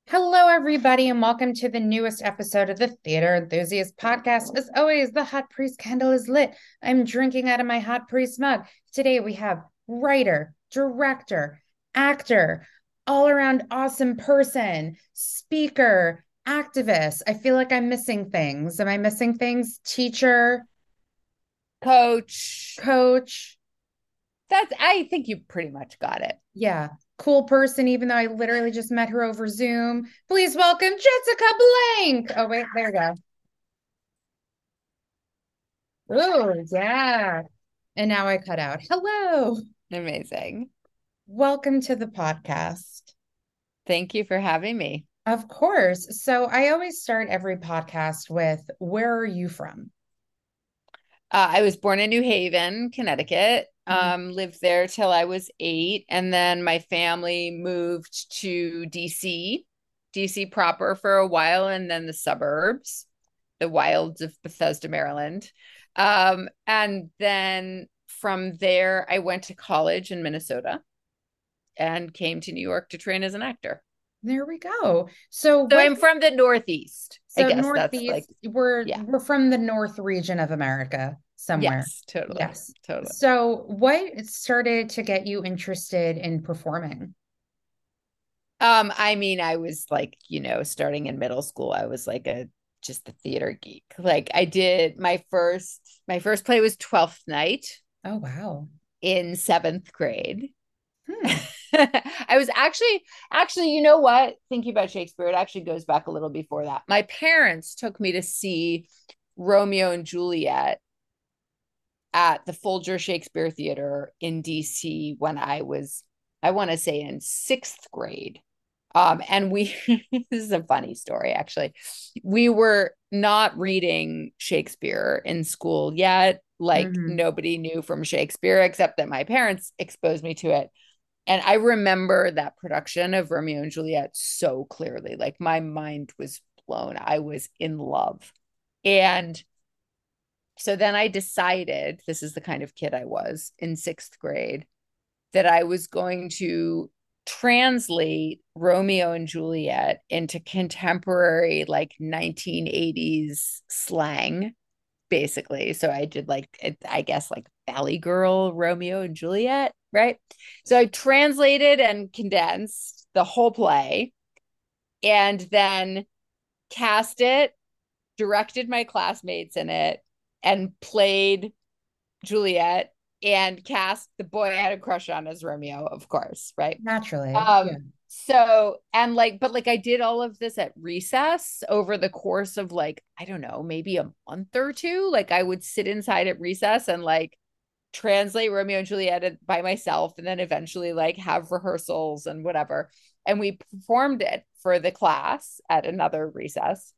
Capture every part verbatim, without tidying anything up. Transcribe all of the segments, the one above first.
Hello, everybody, and welcome to the newest episode of the Theater Enthusiast Podcast. As always, the hot priest candle is lit. I'm drinking out of my hot priest mug. Today we have writer, director, actor, all around awesome person, speaker, activist. I feel like I'm missing things. Am I missing things? Teacher, Coach. coach. That's, I think you pretty much got it. Yeah, cool person, even though I literally just met her over Zoom. Please welcome Jessica Blank. Oh, wait, there we go. Oh, yeah. And now I cut out. Hello. Amazing. Welcome to the podcast. Thank you for having me. Of course. So I always start every podcast with, where are you from? Uh, I was born in New Haven, Connecticut. Mhm. Um, lived there till I was eight, and then my family moved to D C, D C proper for a while, and then the suburbs, the wilds of Bethesda, Maryland. Um, and then from there, I went to college in Minnesota and came to New York to train as an actor. There we go. So So what, I'm from the Northeast. I so guess that's like, Northeast, we're yeah, we're from the North region of America somewhere. yes, totally, Yes. totally. So what started to get you interested in performing? Um, I mean, I was like, you know, starting in middle school, I was like a just a theater geek. Like I did my first my first play was Twelfth Night Oh, wow. in seventh grade. Hmm. I was actually actually, you know what? Thinking about Shakespeare, it actually goes back a little before that. My parents took me to see Romeo and Juliet at the Folger Shakespeare Theater in D C when I was, I want to say, in sixth grade. Um, and we, this is a funny story, actually. We were not reading Shakespeare in school yet. Like Hmm. nobody knew from Shakespeare except that my parents exposed me to it. And I remember that production of Romeo and Juliet so clearly. Like my mind was blown. I was in love. And so then I decided, this is the kind of kid I was in sixth grade, that I was going to translate Romeo and Juliet into contemporary, like nineteen eighties slang, basically. So I did like, I guess, like Valley Girl, Romeo and Juliet, right? So I translated and condensed the whole play and then cast it, directed my classmates in it, and played Juliet and cast the boy I had a crush on as Romeo, of course, right? Naturally. Um, Yeah. so and like, but like I did all of this at recess over the course of like, I don't know, maybe a month or two. Like I would sit inside at recess and like translate Romeo and Juliet by myself and then eventually like have rehearsals and whatever. And we performed it for the class at another recess.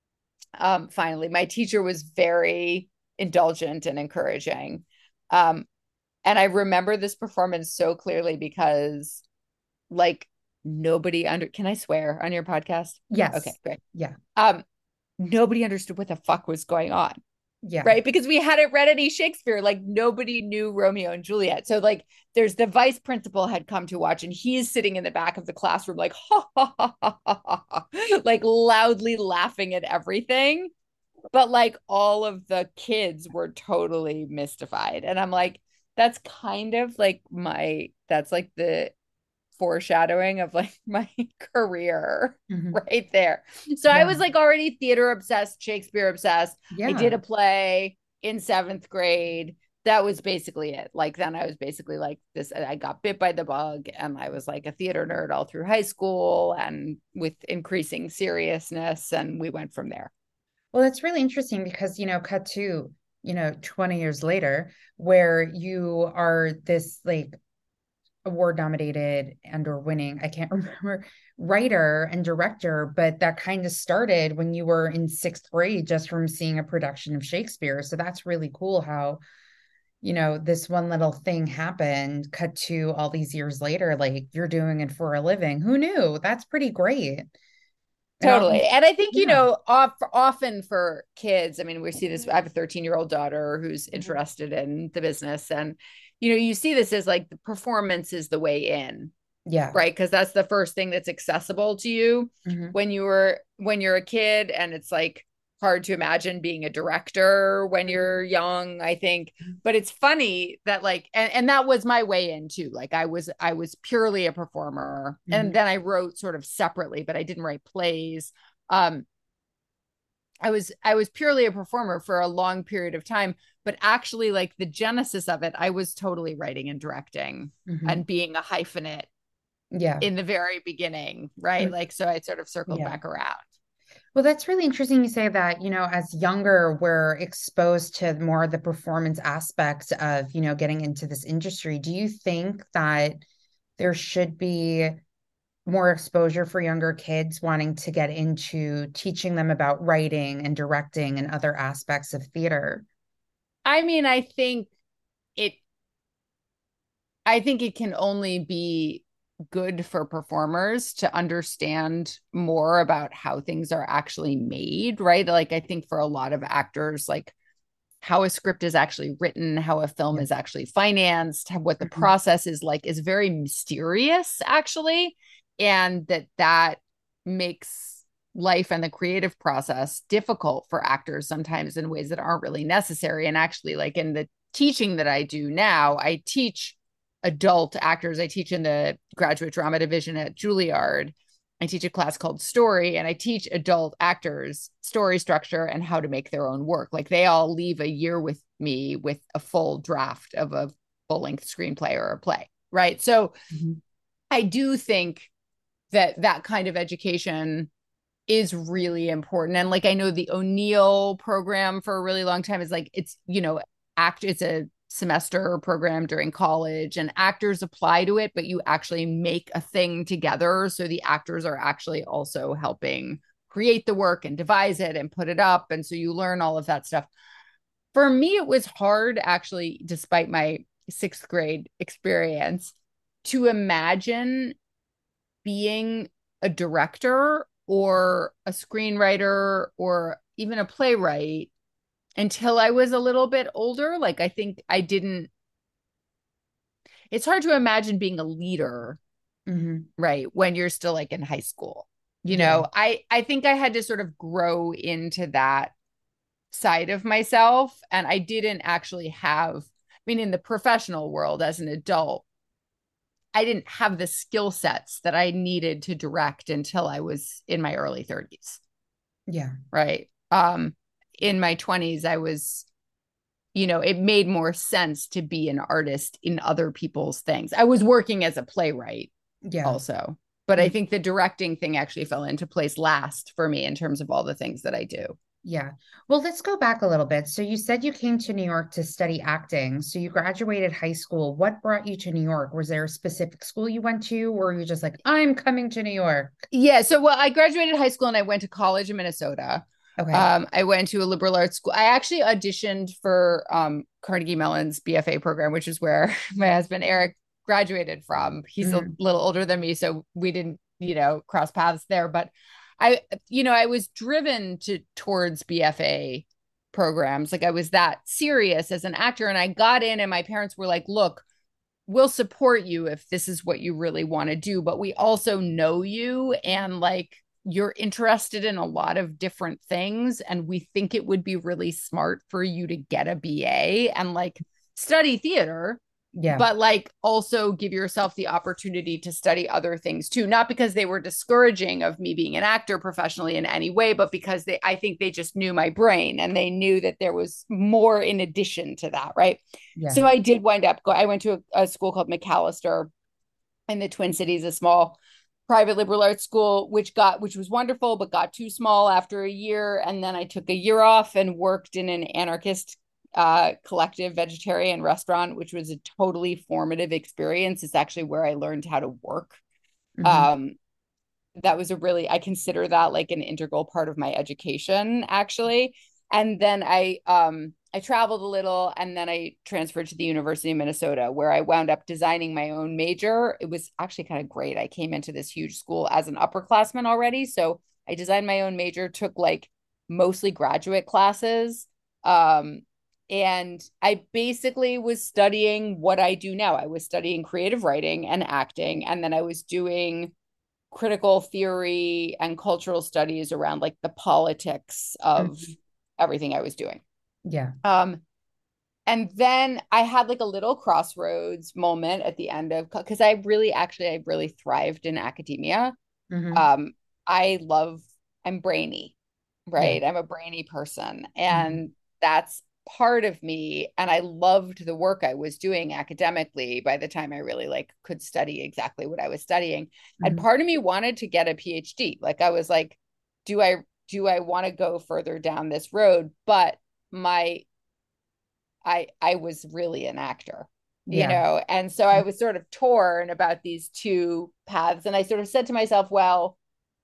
Um, finally, my teacher was very indulgent and encouraging. Um, and I remember this performance so clearly because, like, nobody under, can I swear on your podcast? Okay, Yes. great. Yeah. Um, nobody understood what the fuck was going on, Yeah. right? Because we hadn't read any Shakespeare. Like, nobody knew Romeo and Juliet. So, like, there's the vice principal had come to watch, and he's sitting in the back of the classroom, like, ha ha ha ha ha, ha, like loudly laughing at everything. But like all of the kids were totally mystified. And I'm like, that's kind of like my, that's like the foreshadowing of like my career Hmm. right there. So I Yeah. was like already theater obsessed, Shakespeare obsessed. I did Yeah. a play in seventh grade. That was basically it. Like then I was basically like this. I got bit by the bug and I was like a theater nerd all through high school and with increasing seriousness. And we went from there. Well, it's really interesting because, you know, cut to, you know, twenty years later, where you are this like award nominated and or winning, I can't remember, writer and director, but that kind of started when you were in sixth grade just from seeing a production of Shakespeare. So that's really cool how, you know, this one little thing happened, cut to all these years later, like you're doing it for a living. Who knew? That's pretty great. And all Totally. these, And I think, you yeah. know, off, often for kids, I mean, we see this. I have a thirteen year old daughter who's Mhm. interested in the business. And, you know, you see this as like the performance is the way in, Yeah. right? Because that's the first thing that's accessible to you Hmm. when you were when you're a kid, and it's like hard to imagine being a director when you're young, I think. But it's funny that like and, and that was my way in too. Like I was I was purely a performer, and Hmm. then I wrote sort of separately, but I didn't write plays. Um, I was I was purely a performer for a long period of time, but actually like the genesis of it, I was totally writing and directing Hmm. and being a hyphenate Yeah. in the very beginning, right? Mm. Like, so I sort of circled Yeah. back around. Well, that's really interesting you say that, you know, as younger, we're exposed to more of the performance aspects of, you know, getting into this industry. Do you think that there should be more exposure for younger kids wanting to get into teaching them about writing and directing and other aspects of theater? I mean, I think it I think it can only be good for performers to understand more about how things are actually made, right? Like I think for a lot of actors, like how a script is actually written, how a film Yeah. is actually financed, what the Mhm. process is like is very mysterious actually, and that that makes life and the creative process difficult for actors sometimes in ways that aren't really necessary. And actually like in the teaching that I do now, I teach adult actors. I teach in the graduate drama division at Juilliard. I teach a class called Story, and I teach adult actors story structure and how to make their own work. Like they all leave a year with me with a full draft of a full length screenplay or a play. Right. So Mhm. I do think that that kind of education is really important. And like I know the O'Neill program for a really long time is like it's, you know, act it's a semester program during college and actors apply to it, but you actually make a thing together. So the actors are actually also helping create the work and devise it and put it up. And so you learn all of that stuff. For me, it was hard actually, despite my sixth grade experience, to imagine being a director or a screenwriter or even a playwright until I was a little bit older. Like, I think I didn't, it's hard to imagine being a leader, Mhm. right? When you're still like in high school. You Yeah. know, I, I think I had to sort of grow into that side of myself. And I didn't actually have, I mean, in the professional world as an adult, I didn't have the skill sets that I needed to direct until I was in my early thirties, Yeah. right? Um, in my twenties, I was, you know, it made more sense to be an artist in other people's things. I was working as a playwright Yeah. also, but I Mhm. think the directing thing actually fell into place last for me in terms of all the things that I do. Yeah. Well, let's go back a little bit. So you said you came to New York to study acting. So you graduated high school. What brought you to New York? Was there a specific school you went to, or were you just like, I'm coming to New York? Yeah. So, well, I graduated high school and I went to college in Minnesota. Okay. Um, I went to a liberal arts school. I actually auditioned for um, Carnegie Mellon's B F A program, which is where my husband Eric graduated from. He's a Mhm. little older than me, so we didn't, you know, cross paths there. But I, you know, I was driven to towards B F A programs. Like I was that serious as an actor, and I got in, and my parents were like, "Look, we'll support you if this is what you really want to do, but we also know you and like you're interested in a lot of different things and we think it would be really smart for you to get a B A and like study theater, Yeah. but like also give yourself the opportunity to study other things too, not because they were discouraging of me being an actor professionally in any way, but because they I think they just knew my brain and they knew that there was more in addition to that, right? Yeah. So I did wind up go I went to a, a school called Macalester in the Twin Cities, a small private liberal arts school, which got which was wonderful, but got too small after a year. And then I took a year off and worked in an anarchist uh, collective vegetarian restaurant, which was a totally formative experience. It's actually where I learned how to work. Hmm. Um, that was a really I consider that like an integral part of my education actually. And then I um I traveled a little and then I transferred to the University of Minnesota where I wound up designing my own major. It was actually kind of great. I came into this huge school as an upperclassman already, so I designed my own major, took like mostly graduate classes. Um And I basically was studying what I do now. I was studying creative writing and acting, and then I was doing critical theory and cultural studies around like the politics of Mhm. everything I was doing. Yeah. Um, and then I had like a little crossroads moment at the end of, because I really actually I really thrived in academia. Hmm. Um, I love, I'm brainy, Yeah. right? I'm a brainy person, Hmm. and that's part of me. And I loved the work I was doing academically by the time I really like could study exactly what I was studying. And Hmm. part of me wanted to get a PhD. Like I was like, do I do I want to go further down this road? But my I I was really an actor, you Yeah. know, and so I was sort of torn about these two paths. And I sort of said to myself, well,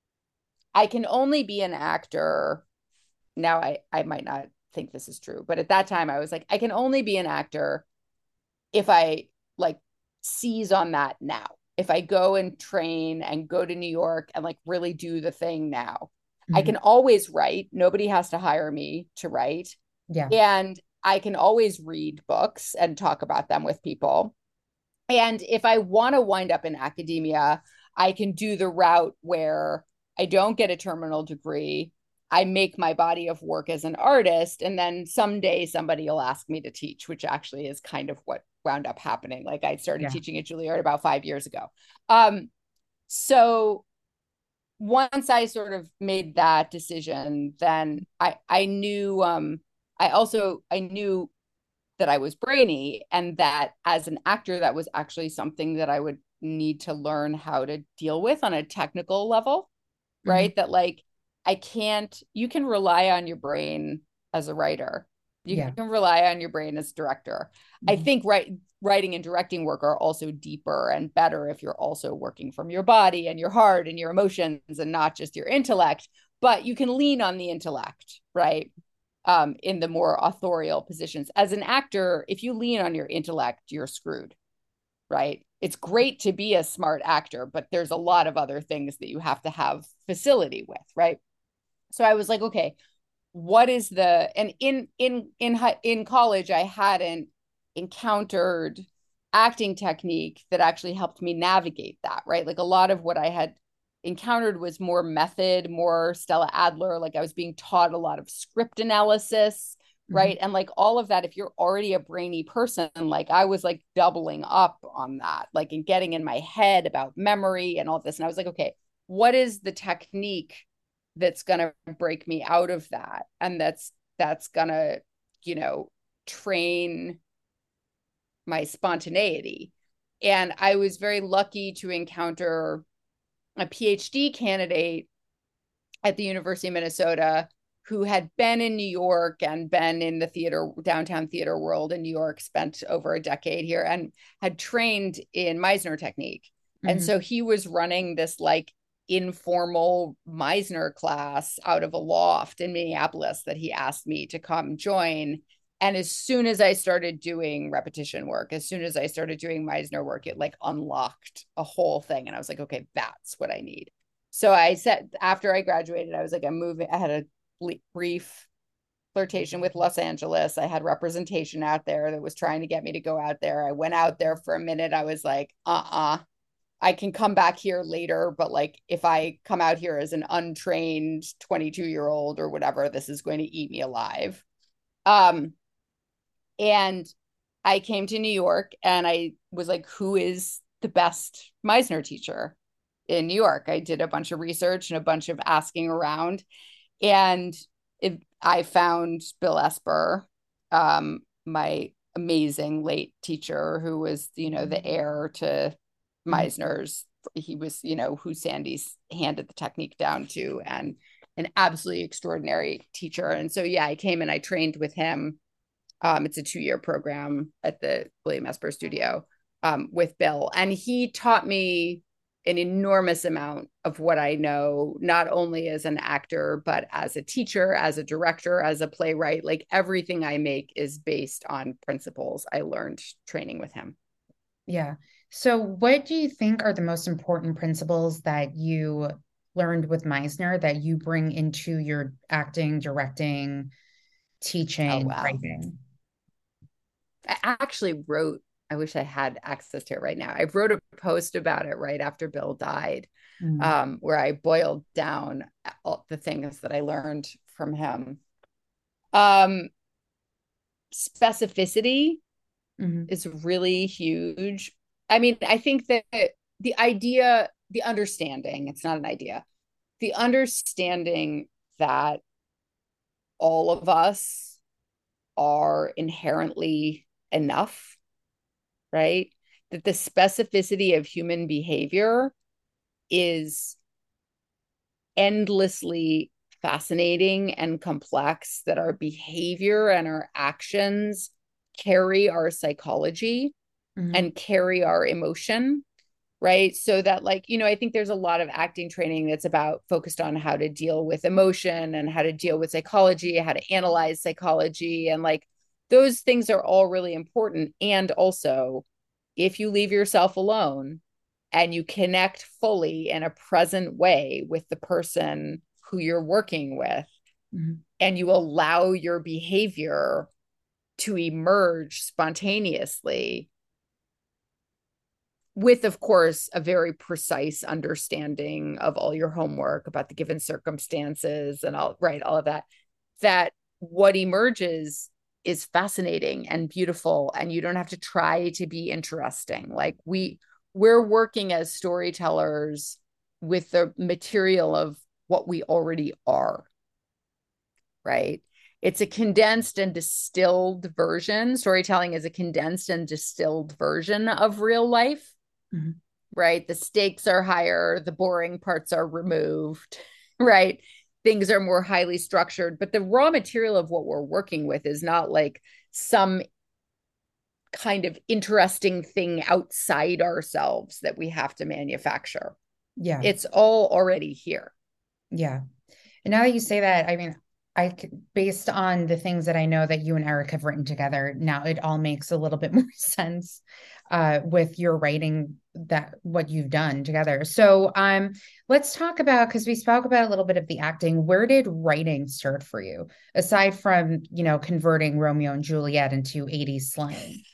I can only be an actor. Now I I might not think this is true, but at that time I was like, I can only be an actor if I like seize on that now. If I go and train and go to New York and like really do the thing now. I Hmm. can always write. Nobody has to hire me to write. Yeah. And I can always read books and talk about them with people. And if I want to wind up in academia, I can do the route where I don't get a terminal degree. I make my body of work as an artist. And then someday somebody will ask me to teach, which actually is kind of what wound up happening. Like I started Yeah. teaching at Juilliard about five years ago. Um, so once I sort of made that decision, then I I knew um I also I knew that I was brainy, and that as an actor, that was actually something that I would need to learn how to deal with on a technical level, Hmm. right? That like I can't, you can rely on your brain as a writer. You Yeah. can rely on your brain as a director. I Hmm. think right, writing and directing work are also deeper and better if you're also working from your body and your heart and your emotions and not just your intellect, but you can lean on the intellect, right? Um, in the more authorial positions. As an actor, if you lean on your intellect, you're screwed, right? It's great to be a smart actor, but there's a lot of other things that you have to have facility with, right? So I was like, okay, what is the, and in in in in college I hadn't encountered acting technique that actually helped me navigate that, right? Like a lot of what I had encountered was more method, more Stella Adler, like I was being taught a lot of script analysis, Hmm. right? And like all of that, if you're already a brainy person, like I was like doubling up on that, like and getting in my head about memory and all this. And I was like, okay, what is the technique that's going to break me out of that, and that's that's going to, you know, train my spontaneity. And I was very lucky to encounter a PhD candidate at the University of Minnesota who had been in New York and been in the theater, downtown theater world in New York, spent over a decade here, and had trained in Meisner technique. And Hmm. so he was running this like informal Meisner class out of a loft in Minneapolis that he asked me to come join. And as soon as I started doing repetition work, as soon as I started doing Meisner work, it like unlocked a whole thing. And I was like, okay, that's what I need. So I said, after I graduated, I was like, I'm moving. I had a brief flirtation with Los Angeles. I had representation out there that was trying to get me to go out there. I went out there for a minute. I was like, uh uh I can come back here later. But like, if I come out here as an untrained twenty-two year old or whatever, this is going to eat me alive. Um, and I came to New York and I was like, who is the best Meisner teacher in New York? I did a bunch of research and a bunch of asking around. And it, I found Bill Esper, um, my amazing late teacher, who was, you know, the heir to Hmm. Meisner's. He was, you know, who Sandy's handed the technique down to, and an absolutely extraordinary teacher. And so, yeah, I came and I trained with him. Um, it's a two year program at the William Esper Studio, um, with Bill. And he taught me an enormous amount of what I know, not only as an actor, but as a teacher, as a director, as a playwright. Like everything I make is based on principles I learned training with him. Yeah. So, what do you think are the most important principles that you learned with Meisner that you bring into your acting, directing, Oh, teaching, wow. writing? I actually wrote, I wish I had access to it right now. I wrote a post about it right after Bill died, Mm. um, where I boiled down all the things that I learned from him. Um, Specificity Hmm. is really huge. I mean, I think that the idea, the understanding, it's not an idea, the understanding that all of us are inherently enough, right? That the specificity of human behavior is endlessly fascinating and complex, that our behavior and our actions carry our psychology Hmm. and carry our emotion, right? So that, like, you know, I think there's a lot of acting training that's about focused on how to deal with emotion and how to deal with psychology, how to analyze psychology. And like those things are all really important. And also, if you leave yourself alone and you connect fully in a present way with the person who you're working with, Hmm. and you allow your behavior to emerge spontaneously, with, of course, a very precise understanding of all your homework about the given circumstances and all, right, all of that, that what emerges is fascinating and beautiful, and you don't have to try to be interesting. Like we we're working as storytellers with the material of what we already are, right? It's a condensed and distilled version. Storytelling is a condensed and distilled version of real life, Hmm. right? The stakes are higher, the boring parts are removed, right? Things are more highly structured, but the raw material of what we're working with is not like some kind of interesting thing outside ourselves that we have to manufacture. Yeah. It's all already here. Yeah. And now that you say that, I mean, I based on the things that I know that you and Eric have written together, now it all makes a little bit more sense uh, with your writing, that what you've done together. So um, let's talk about, because we spoke about a little bit of the acting. Where did writing start for you, aside from, you know, converting Romeo and Juliet into eighties slang?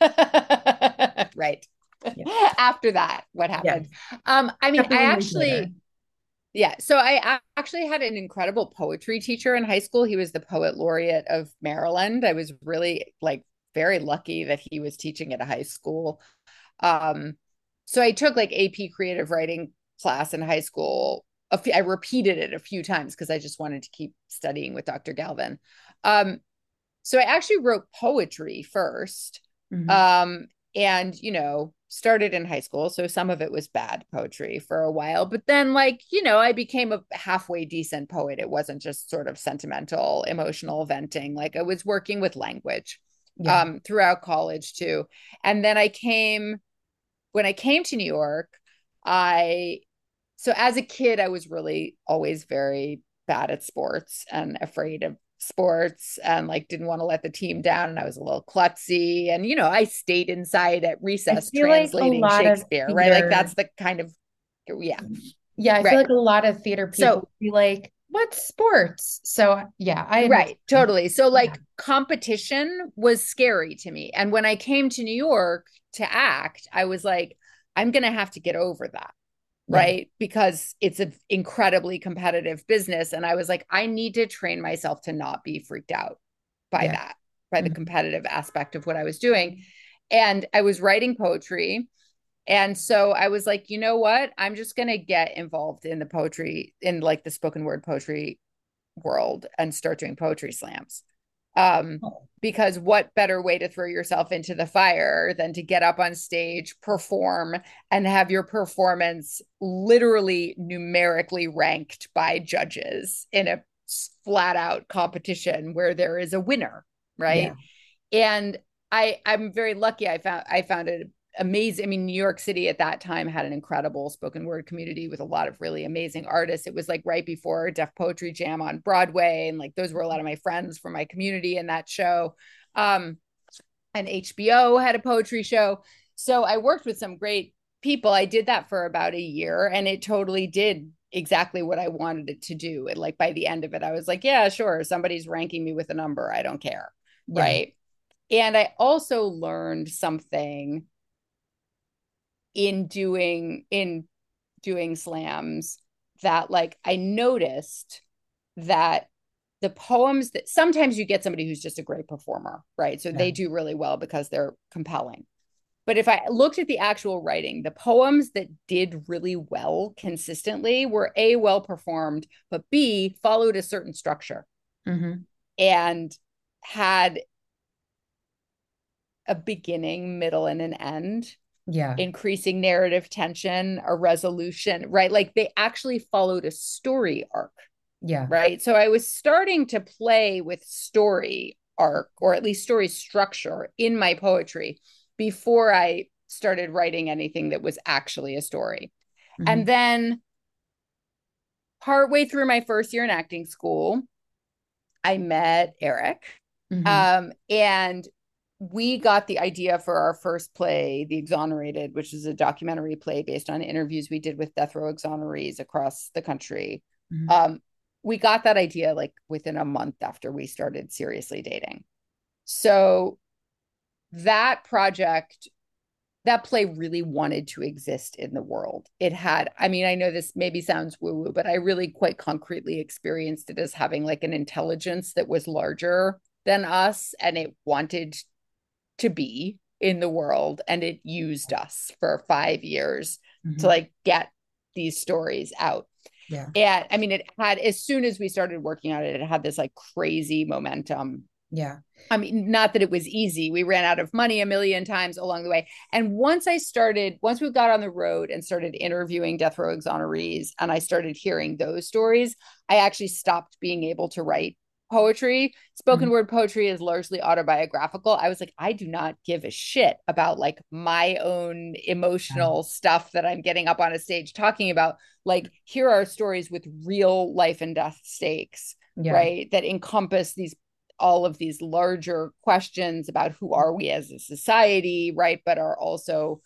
Right. Yeah. After that, what Yeah. happened? Um, I mean, Couple I of years later. actually, yeah. So I actually had an incredible poetry teacher in high school. He was the poet laureate of Maryland. I was really like very lucky that he was teaching at a high school. Um, so I took like A P creative writing class in high school. A few, I repeated it a few times because I just wanted to keep studying with Doctor Galvin. Um, so I actually wrote poetry first. Mhm. Um, and, you know, started in high school. So some of it was bad poetry for a while. But then, like, you know, I became a halfway decent poet. It wasn't just sort of sentimental, emotional venting. Like I was working with language Yeah. um, throughout college too. And then I came, when I came to New York, I, so as a kid, I was really always very bad at sports and afraid of sports and like didn't want to let the team down. And I was a little klutzy. And, you know, I stayed inside at I recess feel like a translating lot of Shakespeare, right? Like theater, that's the kind of, yeah, yeah, I feel right. like a lot of theater So, people be like, what's sports? So yeah, I right, understand. totally. So, Yeah. like, competition was scary to me. And when I came to New York to act, I was like, I'm going to have to get over that, Yeah. right? Because it's an incredibly competitive business. And I was like, I need to train myself to not be freaked out by Yeah. that, by the Mhm. competitive aspect of what I was doing. And I was writing poetry. And so I was like, you know what? I'm just going to get involved in the poetry, in like the spoken word poetry world and start doing poetry slams. Um, Oh, because what better way to throw yourself into the fire than to get up on stage, perform, and have your performance literally numerically ranked by judges in a flat out competition where there is a winner, yeah. right? And I I'm very lucky. I found I found it amazing. I mean, New York City at that time had an incredible spoken word community with a lot of really amazing artists. It was like right before Def Poetry Jam on Broadway, and like those were a lot of my friends from my community in that show. Um, and H B O had a poetry show. So I worked with some great people. I did that for about a year, and it totally did exactly what I wanted it to do. And like by the end of it, I was like, yeah, sure, somebody's ranking me with a number. I don't care. Yeah. Right. And I also learned something in doing in doing slams that like I noticed that the poems that sometimes you get somebody who's just a great performer, right? So Yeah. they do really well because they're compelling. But if I looked at the actual writing, the poems that did really well consistently were A, well performed, but B, followed a certain structure Mm-hmm. and had a beginning, middle, and an end, Yeah. increasing narrative tension, a resolution, right? Like they actually followed a story arc, Yeah. right? So I was starting to play with story arc, or at least story structure in my poetry before I started writing anything that was actually a story. And Mm-hmm. then partway through my first year in acting school, I met Eric. Mm-hmm. Um, and we got the idea for our first play, The Exonerated, which is a documentary play based on interviews we did with death row exonerees across the country. Mm-hmm. Um, we got that idea like within a month after we started seriously dating. So that project, that play really wanted to exist in the world. It had, I mean, I know this maybe sounds woo woo, but I really quite concretely experienced it as having like an intelligence that was larger than us and it wanted to be in the world. And it used us for five years to Mm-hmm. like get these stories out. Yeah. And I mean, it had, as soon as we started working on it, it had this like crazy momentum. Yeah. I mean, not that it was easy. We ran out of money a million times along the way. And once I started, once we got on the road and started interviewing death row exonerees, and I started hearing those stories, I actually stopped being able to write poetry. Spoken Mm-hmm. word poetry is largely autobiographical. I was like, I do not give a shit about like my own Yeah. emotional stuff that I'm getting up on a stage talking about. Like, here are stories with real life and death stakes, Yeah. right? That encompass these all of these larger questions about who are we as a society, right? But are also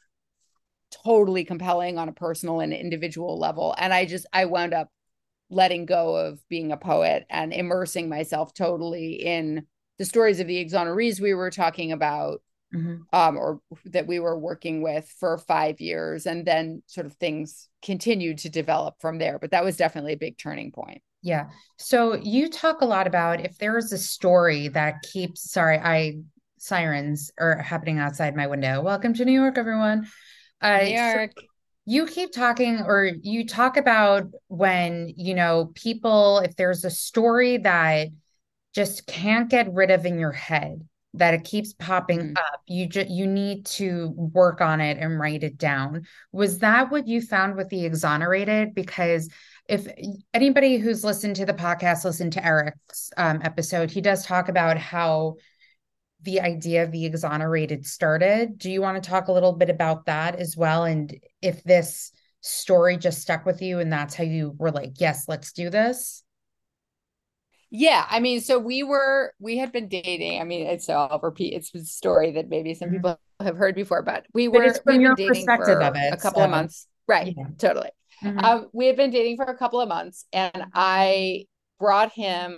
totally compelling on a personal and individual level. And I just, I wound up letting go of being a poet and immersing myself totally in the stories of the exonerees we were talking about, Mm-hmm. um, or that we were working with for five years. And then sort of things continued to develop from there. But that was definitely a big turning point. Yeah. So you talk a lot about if there is a story that keeps, sorry, I sirens are happening outside my window. Welcome to New York, everyone. New Uh, so York. you keep talking or you talk about when, you know, people, if there's a story that just can't get rid of in your head, that it keeps popping Mm-hmm. up, you just you need to work on it and write it down. Was that what you found with the exonerated? Because if anybody who's listened to the podcast, listened to Eric's um, episode, he does talk about how the idea of the exonerated started. Do you want to talk a little bit about that as well? And if this story just stuck with you and that's how you were like, yes, let's do this? Yeah, I mean, so we were we had been dating. I mean, it's so I'll repeat. It's a story that maybe some Mhm. people have heard before, but we But it's were we from had been your dating perspective of for a it. couple of So, months. Right, yeah. totally. Hmm. Um, we had been dating for a couple of months, and I brought him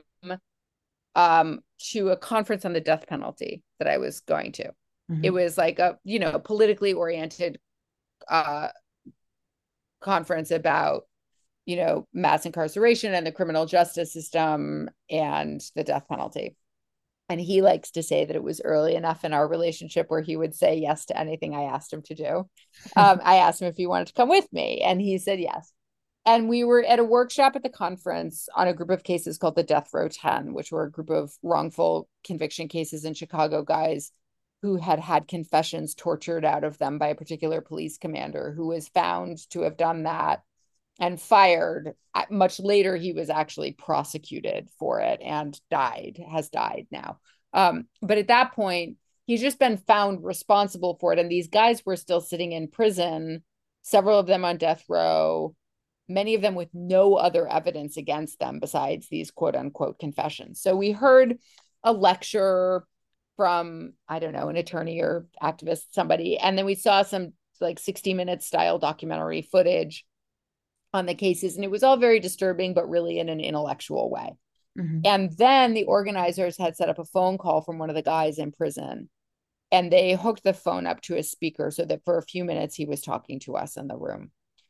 um to a conference on the death penalty that I was going to. It Hmm. was like a, you know, politically oriented uh conference about, you know, mass incarceration and the criminal justice system and the death penalty. And he likes to say that it was early enough in our relationship where he would say yes to anything I asked him to do. Um, I asked him if he wanted to come with me, and he said yes. And we were at a workshop at the conference on a group of cases called the Death Row ten, which were a group of wrongful conviction cases in Chicago, guys who had had confessions tortured out of them by a particular police commander who was found to have done that and fired. Much later, he was actually prosecuted for it and died, has died now. Um, but at that point, he's just been found responsible for it. And these guys were still sitting in prison, several of them on death row, many of them with no other evidence against them besides these quote unquote confessions. So we heard a lecture from, I don't know, an attorney or activist, somebody. And then we saw some like sixty minute style documentary footage on the cases. And it was all very disturbing, but really in an intellectual way. Hmm. And then the organizers had set up a phone call from one of the guys in prison And they hooked the phone up to a speaker so that for a few minutes he was talking to us in the room.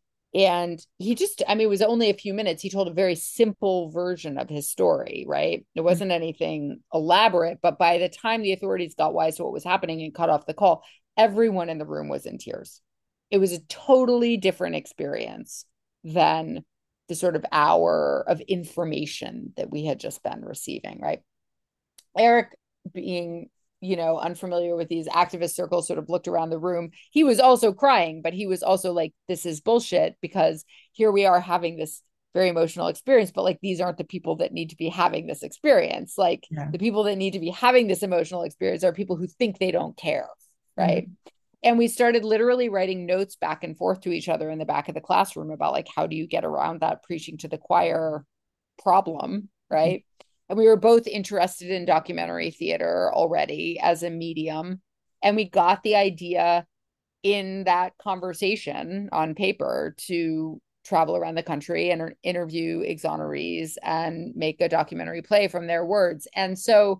And he just, I mean, it was only a few minutes. He told a very simple version of his story, right? It wasn't anything elaborate, but by the time the authorities got wise to what was happening and cut off the call, everyone in the room was in tears. It was a totally different experience than the sort of hour of information that we had just been receiving, right? Eric, being, you know, unfamiliar with these activist circles, sort of looked around the room. He was also crying, but he was also like, this is bullshit, because here we are having this very emotional experience, but like, these aren't the people that need to be having this experience. Like, Yeah. the people that need to be having this emotional experience are people who think they don't care, right? Mm-hmm. And we started literally writing notes back and forth to each other in the back of the classroom about like, how do you get around that preaching to the choir problem, right? And we were both interested in documentary theater already as a medium. And we got the idea in that conversation on paper to travel around the country and interview exonerees and make a documentary play from their words. And so,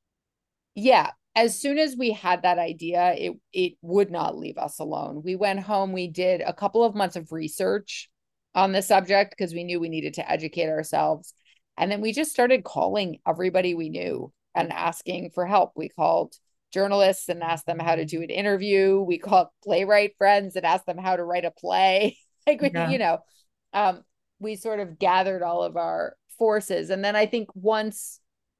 yeah, as soon as we had that idea, it it would not leave us alone. We went home, we did a couple of months of research on the subject because we knew we needed to educate ourselves. And then we just started calling everybody we knew and asking for help. We called journalists and asked them how to do an interview. We called playwright friends and asked them how to write a play. Like, we, Yeah. you know, um, we sort of gathered all of our forces. And then I think once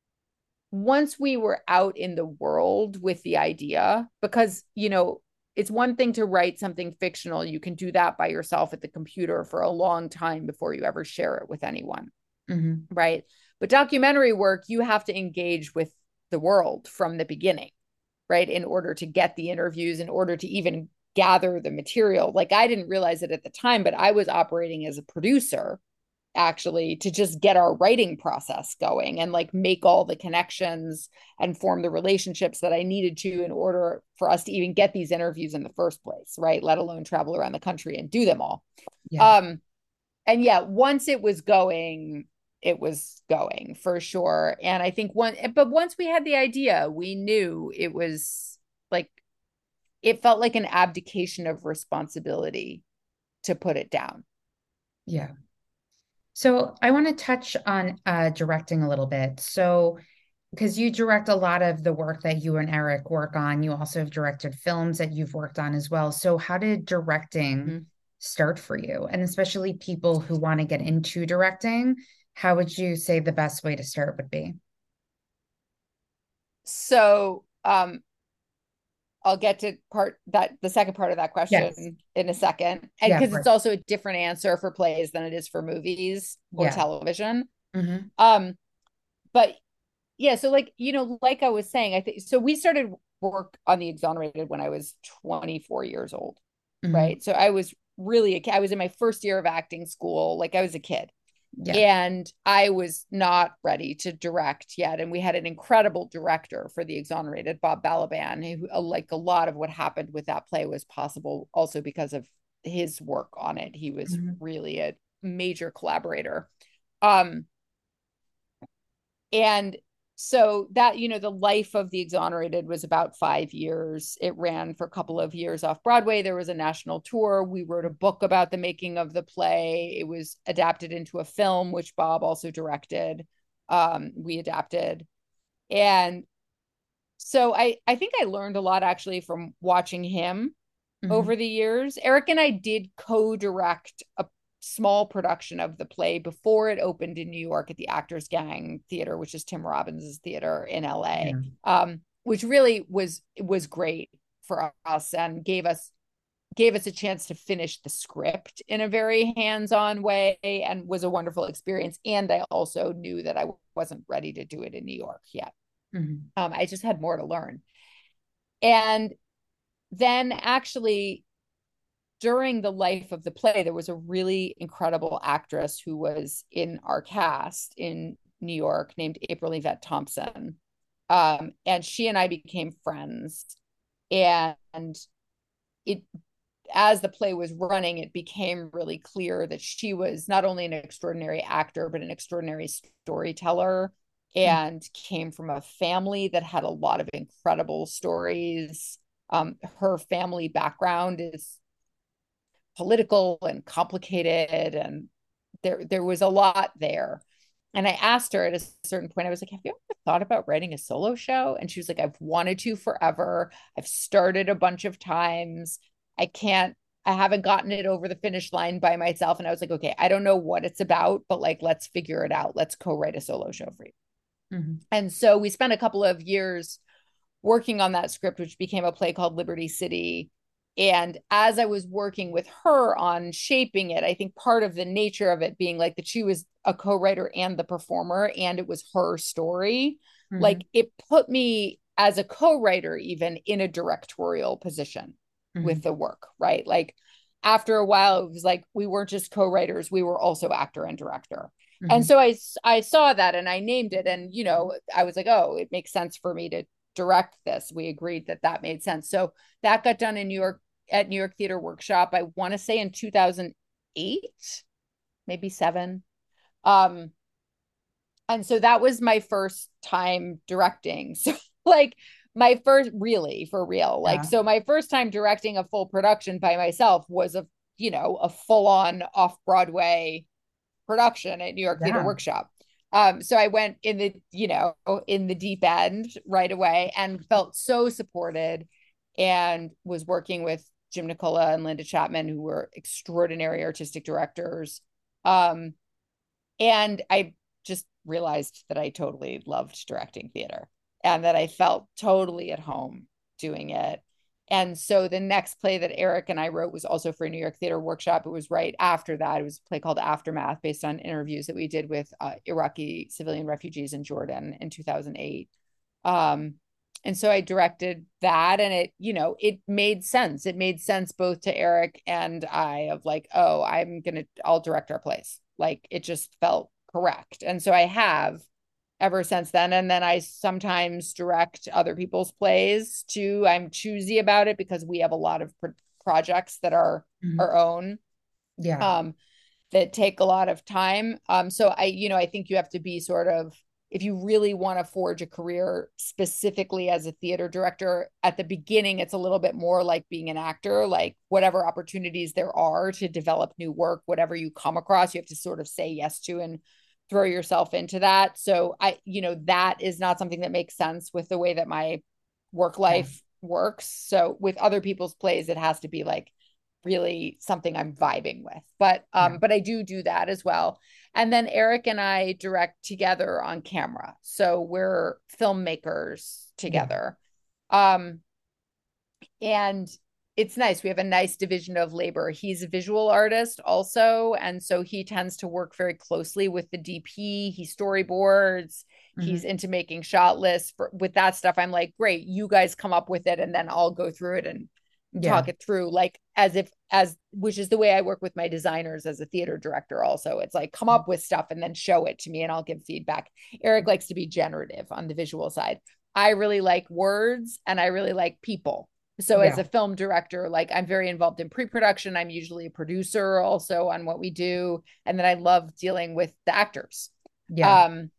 once we were out in the world with the idea, because, you know, it's one thing to write something fictional. You can do that by yourself at the computer for a long time before you ever share it with anyone. Mm-hmm. Right. But documentary work, you have to engage with the world from the beginning, right? In order to get the interviews, in order to even gather the material. Like, I didn't realize it at the time, but I was operating as a producer actually to just get our writing process going and like make all the connections and form the relationships that I needed to in order for us to even get these interviews in the first place, right? Let alone travel around the country and do them all. Yeah. Um, and yeah, once it was going, it was going for sure. And I think one, but once we had the idea, we knew it was like, it felt like an abdication of responsibility to put it down. Yeah. So I want to touch on uh, directing a little bit. So, because you direct a lot of the work that you and Eric work on, you also have directed films that you've worked on as well. So, how did directing Mhm. start for you? And especially people who want to get into directing, how would you say the best way to start would be? So, um, I'll get to part that the second part of that Yes. question in a second. And Yeah, of because it's course. also a different answer for plays than it is for movies or Yeah. television. Hmm. Um, but yeah, so like, you know, like I was saying, I think so we started work on The Exonerated when I was twenty-four years old, Hmm. right? So I was really a kid. I was in my first year of acting school, like I was a kid. Yeah. And I was not ready to direct yet. And we had an incredible director for The Exonerated, Bob Balaban, who, uh, like, a lot of what happened with that play was possible also because of his work on it. He was Hmm. really a major collaborator. Um, and so that, you know, the life of The Exonerated was about five years. It ran for a couple of years off Broadway. There was a national tour. We wrote a book about the making of the play. It was adapted into a film, which Bob also directed. Um, we adapted. And so I, I think I learned a lot actually from watching him Hmm. over the years. Eric and I did co-direct a small production of the play before it opened in New York at the Actors Gang Theater, which is Tim Robbins' theater in L A, Yeah. um, which really was was great for us and gave us gave us a chance to finish the script in a very hands-on way and was a wonderful experience. And I also knew that I wasn't ready to do it in New York yet. Hmm. Um, I just had more to learn. And then actually during the life of the play, there was a really incredible actress who was in our cast in New York named April Yvette Thompson. Um, and she and I became friends. And it, as the play was running, it became really clear that she was not only an extraordinary actor, but an extraordinary storyteller. Mm. and came from a family that had a lot of incredible stories. Um, her family background is political and complicated, and there there was a lot there. And I asked her at a certain point, I was like, have you ever thought about writing a solo show? And she was like, I've wanted to forever. I've started a bunch of times. I can't, I haven't gotten it over the finish line by myself. And I was like, okay, I don't know what it's about, but like, let's figure it out. Let's co-write a solo show for you. Mhm. And so we spent a couple of years working on that script, which became a play called Liberty City. And as I was working with her on shaping it, I think part of the nature of it being like that she was a co-writer and the performer, and it was her story, Mhm. like it put me as a co-writer even in a directorial position with Mhm. the work, right? Like after a while, it was like we weren't just co-writers, we were also actor and director. And Mhm. so I, I saw that and I named it. And, you know, I was like, oh, it makes sense for me to direct this. We agreed that that made sense. So that got done in New York at New York Theater Workshop. I want to say in two thousand eight, maybe seven. Um, and so that was my first time directing. So like my first really for real. Like Yeah. so my first time directing a full production by myself was a, you know, a full on off Broadway production at New York Theater Yeah. Workshop. Um, so I went in the, you know, in the deep end right away and felt so supported and was working with Jim Nicola and Linda Chapman, who were extraordinary artistic directors. Um, and I just realized that I totally loved directing theater and that I felt totally at home doing it. And so the next play that Eric and I wrote was also for a New York Theater Workshop. It was right after that. It was a play called Aftermath, based on interviews that we did with uh, Iraqi civilian refugees in Jordan in two thousand eight. Um, and so I directed that, and it, you know, it made sense. It made sense both to Eric and I of like, oh, I'm gonna, I'll direct our plays. Like it just felt correct. And so I have ever since then. And then I sometimes direct other people's plays too. I'm choosy about it because we have a lot of pro- projects that are Mhm. our own. Yeah. Um, that take a lot of time. Um, so I, you know, I think you have to be sort of, if you really want to forge a career specifically as a theater director, at the beginning, it's a little bit more like being an actor, like whatever opportunities there are to develop new work, whatever you come across, you have to sort of say yes to and throw yourself into that. So I, you know, that is not something that makes sense with the way that my work Yeah. life works. So with other people's plays, it has to be like, really something I'm vibing with. But Yeah. um, but I do do that as well. And then Eric and I direct together on camera. So we're filmmakers Yeah. together. Um, and it's nice. We have a nice division of labor. He's a visual artist also. And so he tends to work very closely with the D P. He storyboards. He's Mhm. into making shot lists for, with that stuff. I'm like, great, you guys come up with it and then I'll go through it and Yeah. talk it through, like as if as which is the way I work with my designers as a theater director also. It's like come up with stuff and then show it to me and I'll give feedback. Eric likes to be generative on the visual side. I really like words and I really like people. So as Yeah. a film director, like I'm very involved in pre-production. I'm usually a producer also on what we do. And then I love dealing with the actors. Yeah. Um,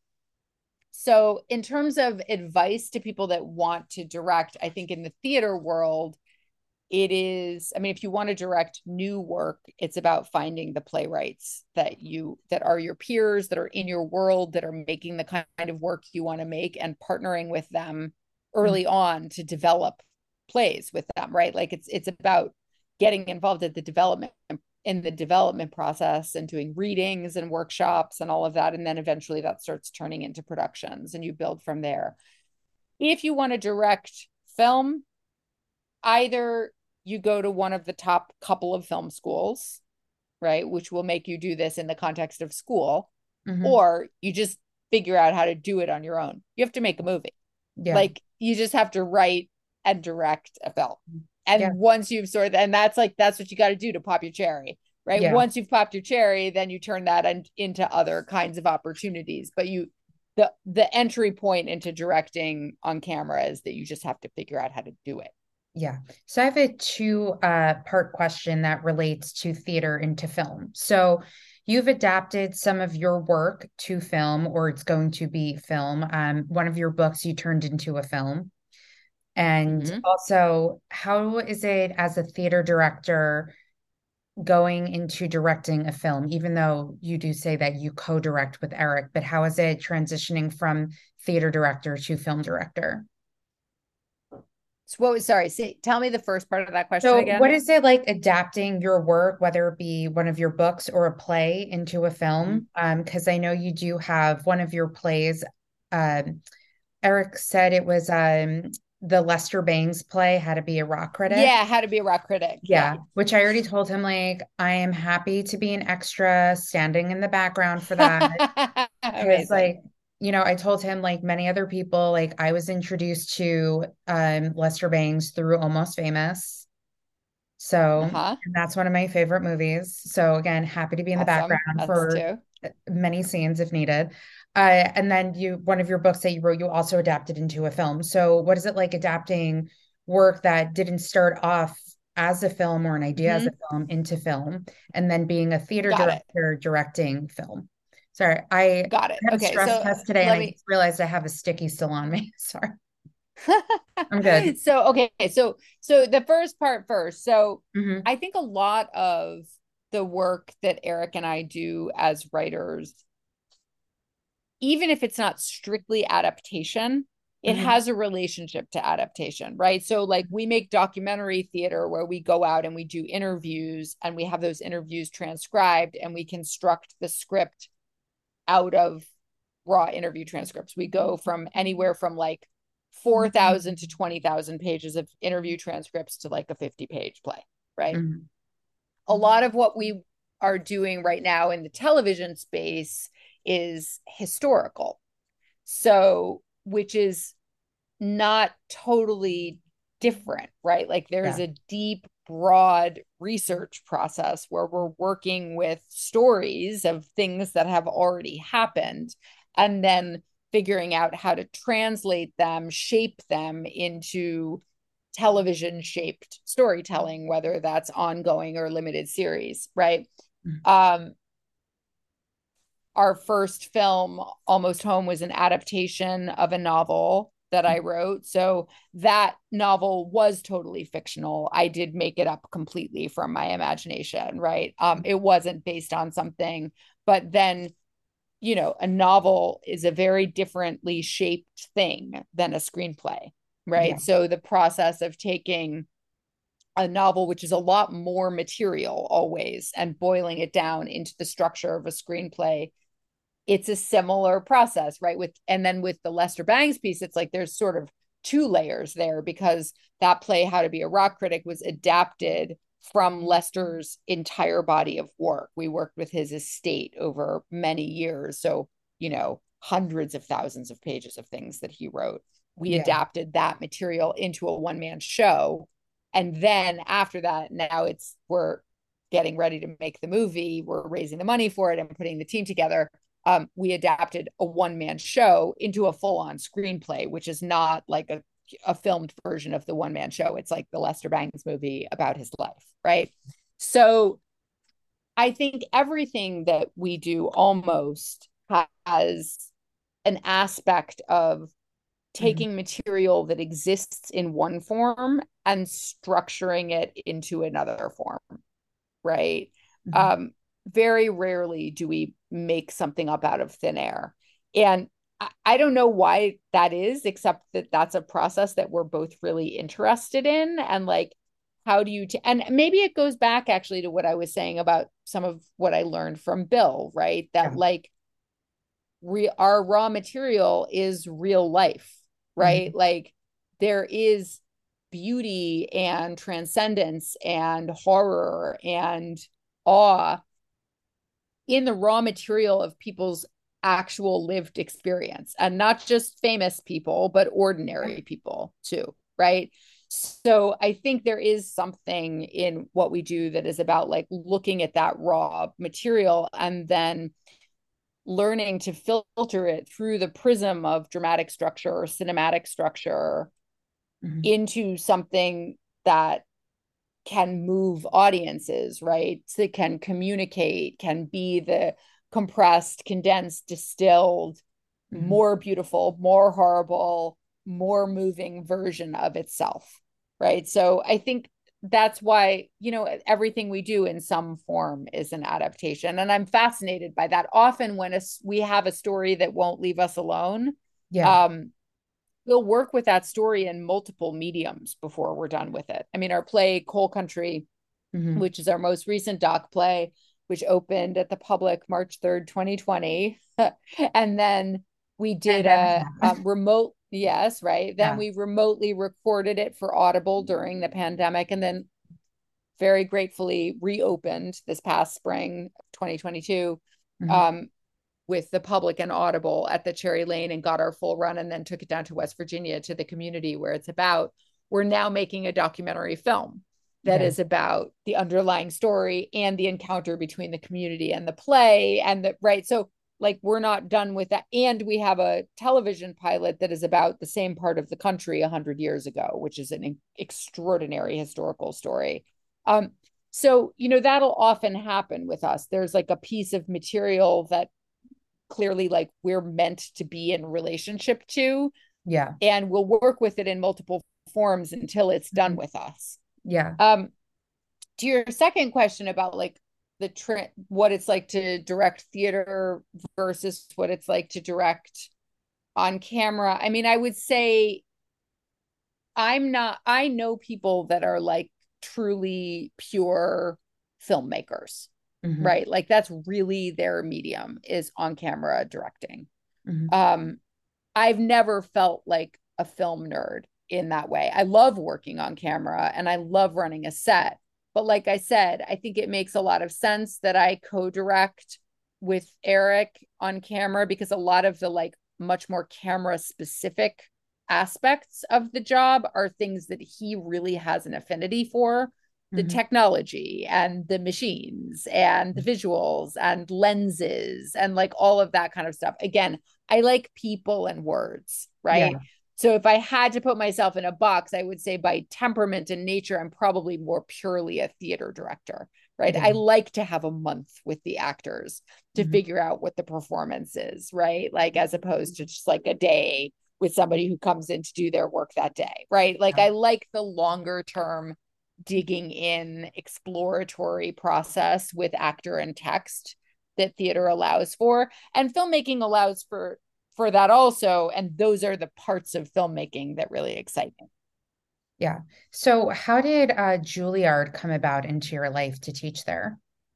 so in terms of advice to people that want to direct, I think in the theater world, it is, I mean, if you want to direct new work, it's about finding the playwrights that you that are your peers, that are in your world, that are making the kind of work you want to make, and partnering with them Mhm. early on to develop plays with them, right? Like it's it's about getting involved at the development in the development process and doing readings and workshops and all of that, and then eventually that starts turning into productions and you build from there. If you want to direct film, either you go to one of the top couple of film schools, right, which will make you do this in the context of school, Mhm. or you just figure out how to do it on your own. You have to make a movie. Yeah. Like you just have to write and direct a film. Yeah. And once you've sort of, and that's like, that's what you got to do to pop your cherry, right? Yeah. Once you've popped your cherry, then you turn that in, into other kinds of opportunities. But you, the the entry point into directing on camera is that you just have to figure out how to do it. Yeah. So I have a two uh part question that relates to theater into film. So, you've adapted some of your work to film, or it's going to be film. Um, one of your books you turned into a film. And Mm-hmm. also, how is it as a theater director going into directing a film, even though you do say that you co-direct with Eric, but how is it transitioning from theater director to film director? So what was, sorry, say, tell me the first part of that question So, what again. is it like adapting your work, whether it be one of your books or a play, into a Mhm. film? Um, because I know you do have one of your plays. Um, Eric said it was um the Lester Bangs play, How to Be a Rock Critic. Yeah, how to be a rock critic. Yeah. Yeah, which I already told him, like, I am happy to be an extra standing in the background for that. Because, Amazing. like, you know, I told him, like many other people, like, I was introduced to um, Lester Bangs through Almost Famous. So, Uh-huh. and that's one of my favorite movies. So, again, happy to be in the Awesome. background Us for too. many scenes if needed. Uh, and then you, one of your books that you wrote, you also adapted into a film. So, what is it like adapting work that didn't start off as a film or an idea as a Hmm. film into film, and then being a theater Got it. director directing film? Sorry, I Got it. had a Okay. stress So test today and let I me just realized I have a sticky still on me. Sorry. I'm good. so okay, so so the first part first. So Hmm. I think a lot of the work that Eric and I do as writers, even if it's not strictly adaptation, it Hmm. has a relationship to adaptation, right? So, like, we make documentary theater where we go out and we do interviews and we have those interviews transcribed and we construct the script out of raw interview transcripts. We go from anywhere from like four thousand to twenty thousand pages of interview transcripts to like a fifty page play, right? Hmm. A lot of what we are doing right now in the television space is historical. So, which is not totally different, right? Like there's Yeah. a deep, broad research process where we're working with stories of things that have already happened and then figuring out how to translate them, shape them into television shaped storytelling, whether that's ongoing or limited series, right? Um, our first film, Almost Home, was an adaptation of a novel that I wrote. So that novel was totally fictional. I did make it up completely from my imagination, right? Um, it wasn't based on something, but then, you know, a novel is a very differently shaped thing than a screenplay, Yeah. right? So the process of taking a novel, which is a lot more material always, and boiling it down into the structure of a screenplay, it's a similar process, right? With and then with the Lester Bangs piece, it's like there's sort of two layers there because that play, How to Be a Rock Critic, was adapted from Lester's entire body of work. We worked with his estate over many years. So, you know, hundreds of thousands of pages of things that he wrote. We Yeah. adapted that material into a one man show. And then after that, now it's we're getting ready to make the movie. We're raising the money for it and putting the team together. Um, we adapted a one man show into a full on screenplay, which is not like a, a filmed version of the one man show. It's like the Lester Bangs movie about his life, right? So I think everything that we do almost has an aspect of Hmm. taking material that exists in one form and structuring it into another form, right? Hmm. Um, very rarely do we make something up out of thin air. And I, I don't know why that is, except that that's a process that we're both really interested in. And like, how do you, t- and maybe it goes back actually to what I was saying about some of what I learned from Bill, right? That Yeah. like, re- our raw material is real life, right? Hmm. Like, there is beauty and transcendence and horror and awe in the raw material of people's actual lived experience, and not just famous people but Yeah. ordinary people too, right? So I think there is something in what we do that is about like looking at that raw material and then learning to filter it through the prism of dramatic structure or cinematic structure Hmm. into something that can move audiences, right? So it can communicate, can be the compressed, condensed, distilled, Mm-hmm. more beautiful, more horrible, more moving version of itself, right? So I think that's why, you know, everything we do in some form is an adaptation. And I'm fascinated by that. Often when a, we have a story that won't leave us alone, Yeah. um, we'll work with that story in multiple mediums before we're done with it. I mean, our play Coal Country, Mm-hmm. which is our most recent doc play, which opened at the public March third, twenty twenty. And then we did Pandemic a happened. um, remote, yes, right. Then Yeah. we remotely recorded it for Audible during the pandemic, and then very gratefully reopened this past spring of twenty twenty-two Mm-hmm. um, with the public and Audible at the Cherry Lane, and got our full run, and then took it down to West Virginia to the community where it's about. We're now making a documentary film that Okay. is about the underlying story and the encounter between the community and the play and the right. So like we're not done with that. And we have a television pilot that is about the same part of the country a hundred years ago, which is an extraordinary historical story. Um, so, you know, that'll often happen with us. There's like a piece of material that clearly like we're meant to be in relationship to, Yeah. and we'll work with it in multiple forms until it's done Mm-hmm. with us. Yeah. Um, to your second question about like the trend, what it's like to direct theater versus what it's like to direct on camera. I mean, I would say I'm not, I know people that are like truly pure filmmakers, Mm-hmm. right? Like that's really their medium is on camera directing. Mm-hmm. Um, I've never felt like a film nerd in that way. I love working on camera and I love running a set. But like I said, I think it makes a lot of sense that I co-direct with Eric on camera because a lot of the like much more camera specific aspects of the job are things that he really has an affinity for. The Mm-hmm. technology and the machines and the visuals and lenses and like all of that kind of stuff. Again, I like people and words, right? Yeah. So if I had to put myself in a box, I would say by temperament and nature, I'm probably more purely a theater director, right? Yeah. I like to have a month with the actors to Mm-hmm. figure out what the performance is, right? Like as opposed to just like a day with somebody who comes in to do their work that day, right? Like Yeah. I like the longer term digging in exploratory process with actor and text that theater allows for, and filmmaking allows for for that also, and those are the parts of filmmaking that really excite me. Yeah. So how did uh Juilliard come about into your life to teach there?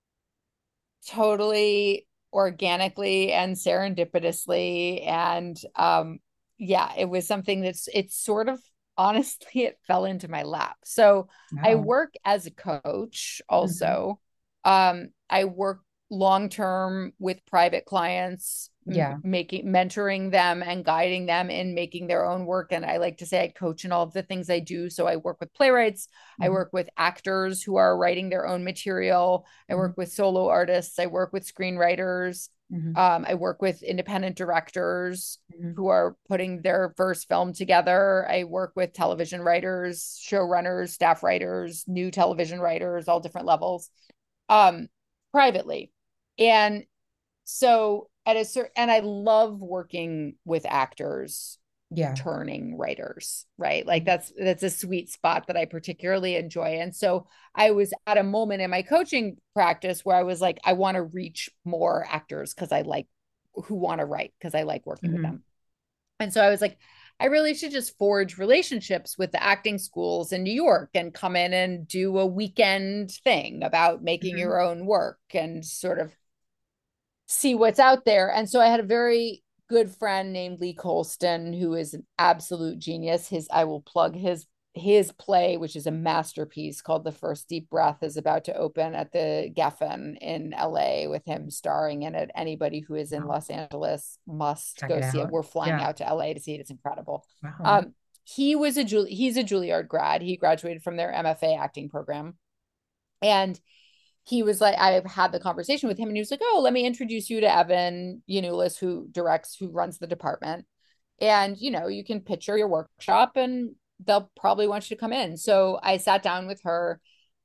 Totally organically and serendipitously, and um yeah, it was something that's it's sort of honestly it fell into my lap. So I Wow. work as a coach Mm-hmm. also. um I work long term with private clients, m- Yeah. making mentoring them and guiding them in making their own work. And I like to say I coach in all of the things I do. So I work with playwrights, I Mm-hmm. work with actors who are writing their own material, I Mm-hmm. work with solo artists, I work with screenwriters, Mm-hmm. um, I work with independent directors Mm-hmm. who are putting their first film together. I work with television writers, showrunners, staff writers, new television writers, all different levels, um, privately. And so at a certain, and I love working with actors Yeah. turning writers, right? Like that's that's a sweet spot that I particularly enjoy. And so I was at a moment in my coaching practice where I was like, I want to reach more actors because I like who want to write because I like working with Mm-hmm. them. And so I was like, I really should just forge relationships with the acting schools in New York and come in and do a weekend thing about making Mm-hmm. your own work and sort of see what's out there. And so I had a very good friend named Lee Colston, who is an absolute genius. His I will plug his his play, which is a masterpiece called The First Deep Breath, is about to open at the Geffen in L A with him starring in it. Anybody who is in Wow. Los Angeles must Check go it see it. out. We're flying Yeah. out to L A to see it. It's incredible. Wow. Um, he was a Jul- he's a Juilliard grad. He graduated from their M F A acting program. And he was like, I had the conversation with him and he was like, oh, let me introduce you to Evan Yanulis, who directs, who runs the department. And, you know, you can picture your workshop and they'll probably want you to come in. So I sat down with her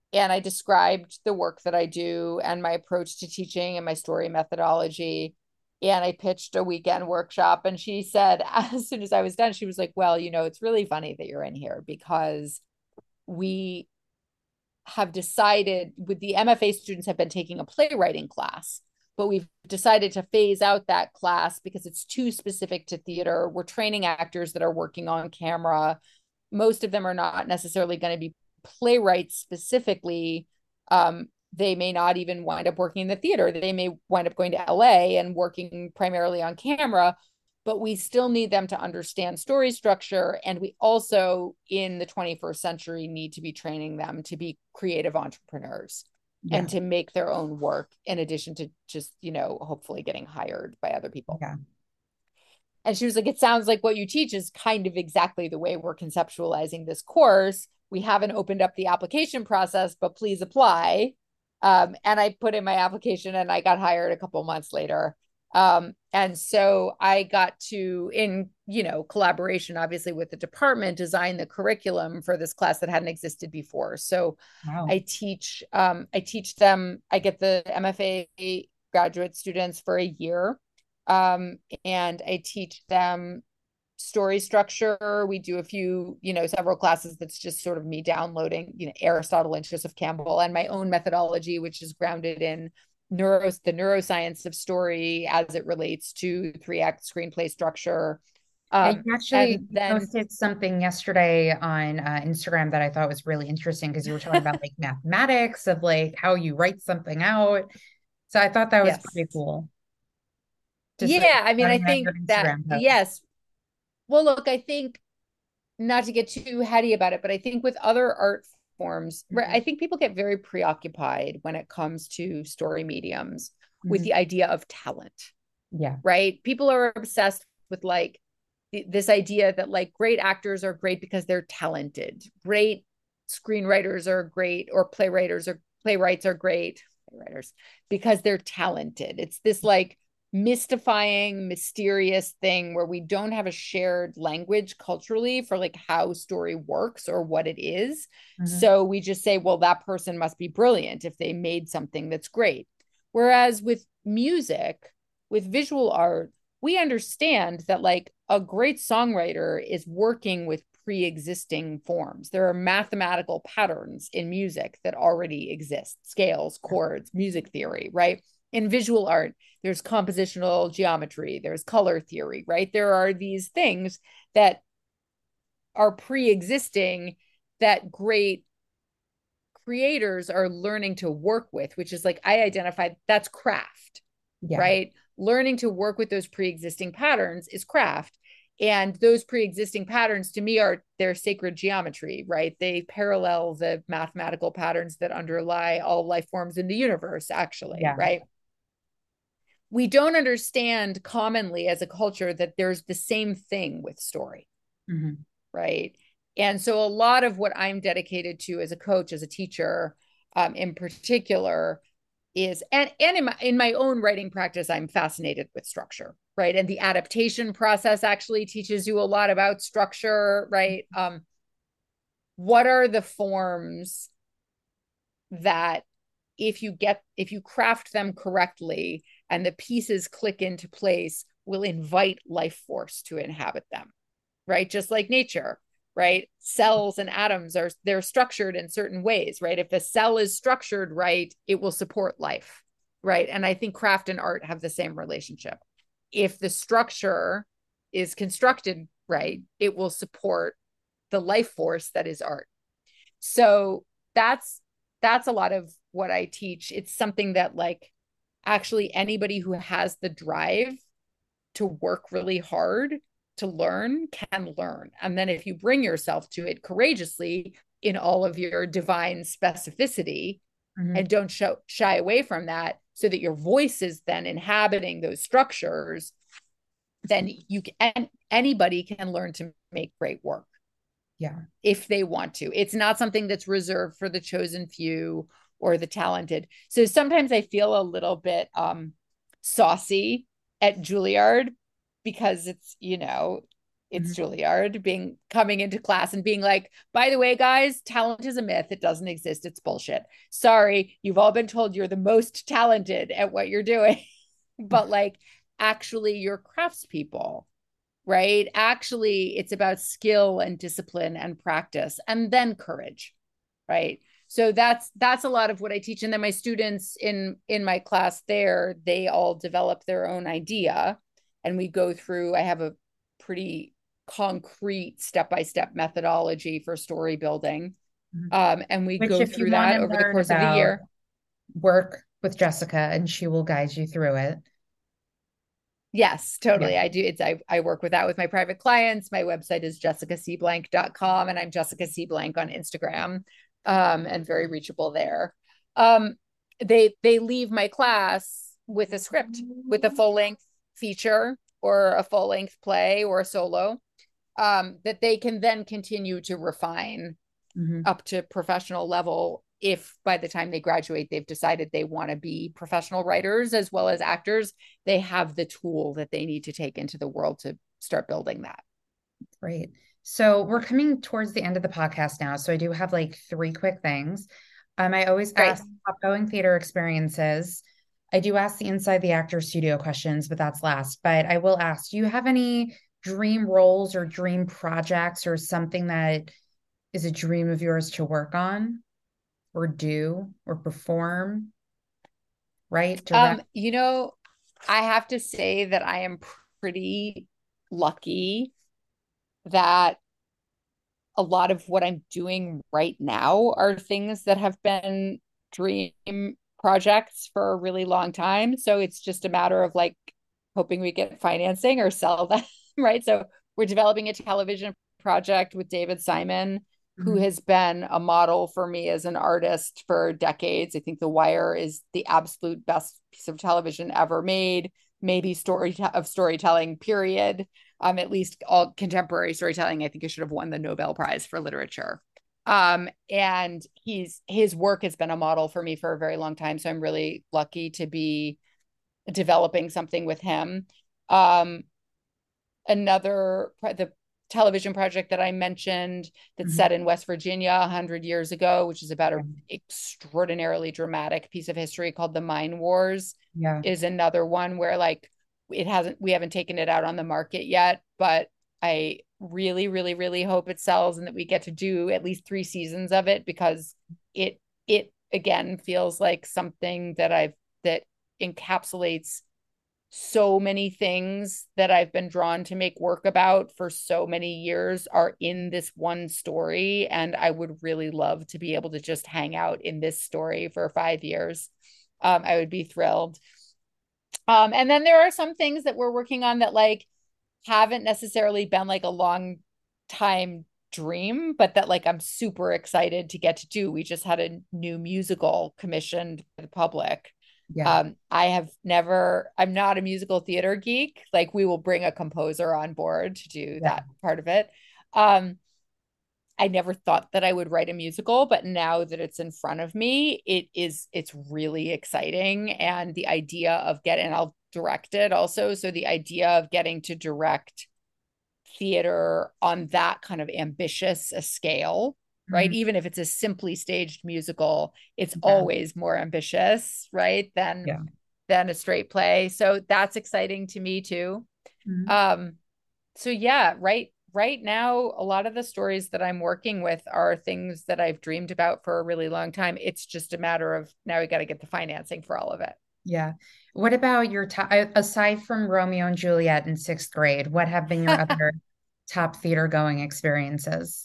and I described the work that I do and my approach to teaching and my story methodology. And I pitched a weekend workshop. And she said, as soon as I was done, she was like, well, you know, it's really funny that you're in here because we have decided with the M F A students have been taking a playwriting class, but we've decided to phase out that class because it's too specific to theater. We're training actors that are working on camera. Most of them are not necessarily going to be playwrights specifically. Um, they may not even wind up working in the theater. They may wind up going to L A and working primarily on camera, but we still need them to understand story structure. And we also, in the twenty-first century, need to be training them to be creative entrepreneurs Yeah. and to make their own work in addition to just, you know, hopefully getting hired by other people. Yeah. And she was like, it sounds like what you teach is kind of exactly the way we're conceptualizing this course. We haven't opened up the application process, but please apply. Um, and I put in my application and I got hired a couple months later. Um, and so I got to, in, you know, collaboration, obviously with the department, design the curriculum for this class that hadn't existed before. So Wow. I teach, um, I teach them, I get the M F A graduate students for a year. Um, and I teach them story structure. We do a few, you know, several classes that's just sort of me downloading, you know, Aristotle and Joseph Campbell and my own methodology, which is grounded in neuro, the neuroscience of story as it relates to three act screenplay structure. Yeah, Um, you actually and then, posted something yesterday on uh, Instagram that I thought was really interesting because you were talking about like mathematics of like how you write something out. So I thought that was yes. pretty cool. Just like Yeah. I mean, I starting at think your that, Instagram post. yes. Well, look, I think not to get too heady about it, but I think with other art forms, right, Mhm. I think people get very preoccupied when it comes to story mediums with Mhm. the idea of talent, Yeah. right? People are obsessed with like this idea that like great actors are great because they're talented. Great screenwriters are great, or playwrights or playwrights are great writers because they're talented. It's this like mystifying, mysterious thing where we don't have a shared language culturally for like how story works or what it is. Mhm. So we just say, well, that person must be brilliant if they made something that's great. Whereas with music, with visual art, we understand that like a great songwriter is working with pre-existing forms. There are mathematical patterns in music that already exist, scales, chords, music theory, right? In visual art, there's compositional geometry, there's color theory, right? There are these things that are pre-existing that great creators are learning to work with, which is like I identified that's craft, Yeah. right? Learning to work with those pre-existing patterns is craft. And those pre-existing patterns to me are their sacred geometry, right? They parallel the mathematical patterns that underlie all life forms in the universe, actually, Yeah. right? We don't understand commonly as a culture that there's the same thing with story, Mhm. right? And so a lot of what I'm dedicated to as a coach, as a teacher, um, in particular, is and and in my in my own writing practice, I'm fascinated with structure, right? And the adaptation process actually teaches you a lot about structure, right? Um, what are the forms that if you get if you craft them correctly and the pieces click into place will invite life force to inhabit them, right? Just like nature, right? Cells and atoms are they're structured in certain ways, right? If the cell is structured right, it will support life, right? And I think craft and art have the same relationship. If the structure is constructed right, it will support the life force that is art. So that's that's a lot of what I teach. It's something that like actually anybody who has the drive to work really hard to learn can learn. And then if you bring yourself to it courageously in all of your divine specificity Mhm. and don't show, shy away from that so that your voice is then inhabiting those structures, then you can anybody can learn to make great work Yeah. if they want to. It's not something that's reserved for the chosen few or the talented. So sometimes I feel a little bit um saucy at Juilliard because it's, you know, It's Mhm. Juilliard being coming into class and being like, by the way, guys, talent is a myth. It doesn't exist. It's bullshit. Sorry, you've all been told you're the most talented at what you're doing. But like, actually, you're craftspeople, right? Actually, it's about skill and discipline and practice and then courage, right? So that's that's a lot of what I teach. And then my students in in my class there, they all develop their own idea. And we go through, I have a pretty concrete step-by-step methodology for story building. Mhm. Um, and we Which, go if you through want that to over the learn course of the about, year. work with Jessica and she will guide you through it. Yes, Yeah. totally. I do. It's I, I work with that with my private clients. My website is jessica c blank dot com and I'm Jessica C. Blank on Instagram, um, and very reachable there. Um, they they leave my class with a script, with a full length feature or a full length play or a solo, um, that they can then continue to refine Mhm. up to professional level if by the time they graduate they've decided they want to be professional writers as well as actors. They have the tool that they need to take into the world to start building that. Great. So we're coming towards the end of the podcast now. So I do have like three quick things. Um, I always Great. ask top going theater experiences. I do ask the inside the actor studio questions, but that's last. But I will ask, do you have any dream roles or dream projects or something that is a dream of yours to work on or do or perform, right? Um Direct. you know, I have to say that I am pretty lucky that a lot of what I'm doing right now are things that have been dream projects for a really long time. So it's just a matter of like hoping we get financing or sell them, right? So we're developing a television project with David Simon, who Mhm. has been a model for me as an artist for decades. I think The Wire is the absolute best piece of television ever made, maybe story of storytelling, period. Um, at least all contemporary storytelling. I think he should have won the Nobel Prize for literature. Um, and he's his work has been a model for me for a very long time. So I'm really lucky to be developing something with him. Um, another the television project that I mentioned that's Mhm. set in West Virginia a hundred years ago, which is about Yeah. an extraordinarily dramatic piece of history called the Mine Wars, Yeah. is another one where like it hasn't we haven't taken it out on the market yet, but I really, really, really hope it sells and that we get to do at least three seasons of it because it it again feels like something that I've that encapsulates so many things that I've been drawn to make work about for so many years are in this one story. And I would really love to be able to just hang out in this story for five years. Um, I would be thrilled. Um, and then there are some things that we're working on that like haven't necessarily been like a long time dream, but that like I'm super excited to get to do. We just had a new musical commissioned for the public. Yeah. Um, I have never, I'm not a musical theater geek. Like we will bring a composer on board to do Yeah. that part of it. Um, I never thought that I would write a musical, but now that it's in front of me, it is it's really exciting. And the idea of getting, I'll direct it also. So the idea of getting to direct theater on that kind of ambitious a scale, right? Mhm. Even if it's a simply staged musical, it's Yeah. always more ambitious, right? Than Yeah. than a straight play. So that's exciting to me too. Mhm. Um, so yeah, right right now, a lot of the stories that I'm working with are things that I've dreamed about for a really long time. It's just a matter of now we got to get the financing for all of it. Yeah. What about your top, aside from Romeo and Juliet in sixth grade, what have been your other top theater going experiences?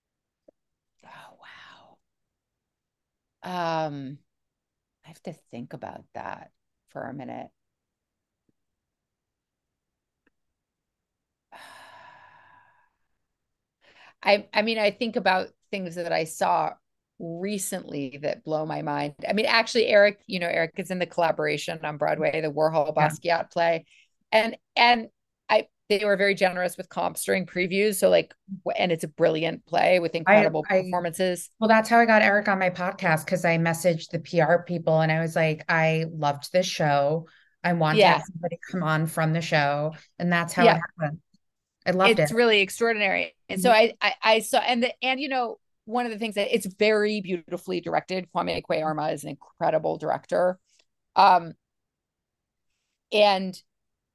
Oh wow. Um, I have to think about that for a minute. I I mean, I think about things that I saw recently that blow my mind. I mean, actually, Eric, you know, Eric is in the collaboration on Broadway, the Warhol Yeah. Basquiat play, and and I they were very generous with comps during previews. So like, and it's a brilliant play with I, incredible I, performances. well, that's how I got Eric on my podcast because I messaged the P R people and I was like, I loved this show. I want to have Yeah, somebody come on from the show. And that's how it yeah. happened. I loved it. It's really extraordinary. And so Mhm. I, I, I saw, and the, and you know, one of the things that it's very beautifully directed. Kwame Kwei-Armah is an incredible director. Um, and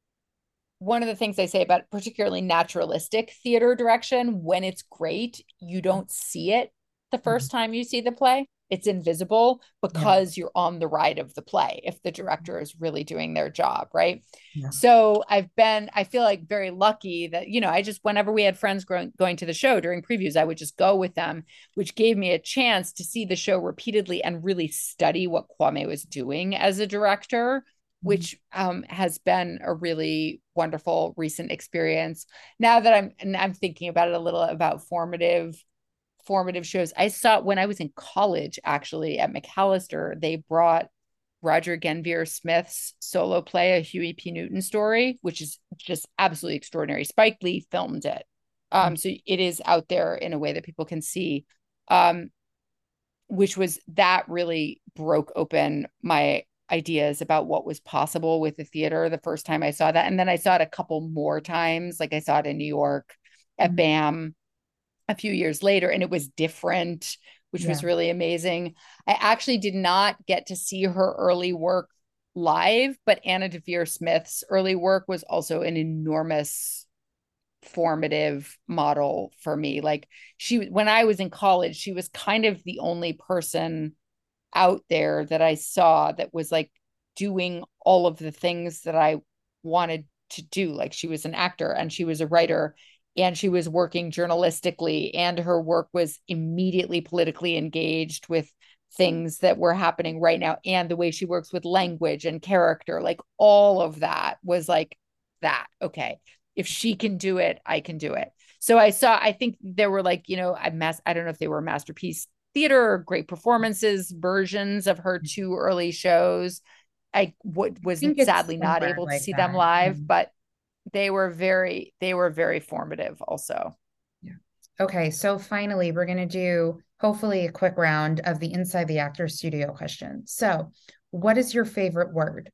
one of the things I say about particularly naturalistic theater direction, when it's great, you don't see it the Mhm. first time you see the play. It's invisible Yeah. because you're on the ride of the play if the director is really doing their job, right? Yeah. So I've been, I feel like very lucky that, you know, I just, whenever we had friends growing, going to the show during previews, I would just go with them, which gave me a chance to see the show repeatedly and really study what Kwame was doing as a director, Mhm. which um, has been a really wonderful recent experience. Now that I'm and I'm thinking about it a little about formative formative shows. I saw when I was in college, actually at Macalester, they brought Roger Guenveur Smith's solo play, A Huey P. Newton Story, which is just absolutely extraordinary. Spike Lee filmed it. Um, so it is out there in a way that people can see. Um, which was that really broke open my ideas about what was possible with the theater the first time I saw that. And then I saw it a couple more times. Like I saw it in New York at Mhm. BAM a few years later, and it was different, which Yeah. was really amazing. I actually did not get to see her early work live, but Anna Deavere Smith's early work was also an enormous formative model for me. Like she, when I was in college, she was kind of the only person out there that I saw that was like doing all of the things that I wanted to do. Like she was an actor and she was a writer and she was working journalistically, and her work was immediately politically engaged with things that were happening right now, and the way she works with language and character, like all of that was like that. Okay, if she can do it, I can do it. So I saw, I think there were like, you know, I mass I don't know if they were masterpiece theater or great performances versions of her two early shows. I w- I was think it's sadly not somewhere able to like see them that. live, Mhm. but they were very they were very formative also. Yeah. Okay, so finally, we're going to do hopefully a quick round of the Inside the Actor Studio questions. So, what is your favorite word?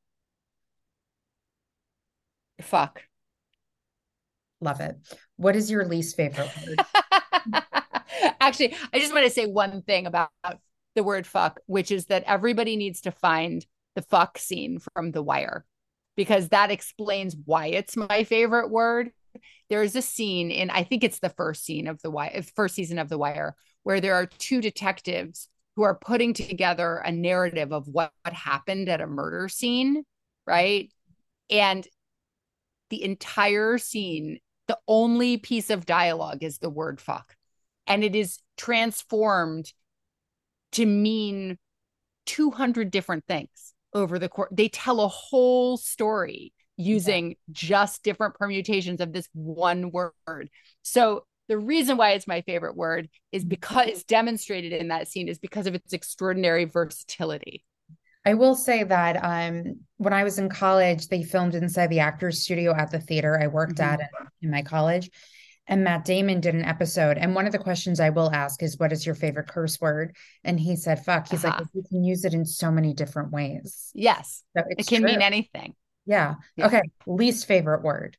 Fuck. Love it. What is your least favorite word? Actually, I just want to say one thing about the word fuck, which is that everybody needs to find the fuck scene from The Wire because that explains why it's my favorite word. There is a scene in, I think it's the first scene of The Wire, first season of The Wire, where there are two detectives who are putting together a narrative of what happened at a murder scene, right? And the entire scene, the only piece of dialogue is the word fuck. And it is transformed to mean two hundred different things over the course. They tell a whole story Yeah. using just different permutations of this one word. So the reason why it's my favorite word is because it's demonstrated in that scene is because of its extraordinary versatility. I will say that um, when I was in college, they filmed inside the actors studio at the theater I worked at Mm-hmm. in, in my college. And Matt Damon did an episode. And one of the questions I will ask is, what is your favorite curse word? And he said, fuck. He's like, Uh-huh. you can use it in so many different ways. Yes, So it it's can true. mean anything. Yeah. Yeah. Okay. Least favorite word.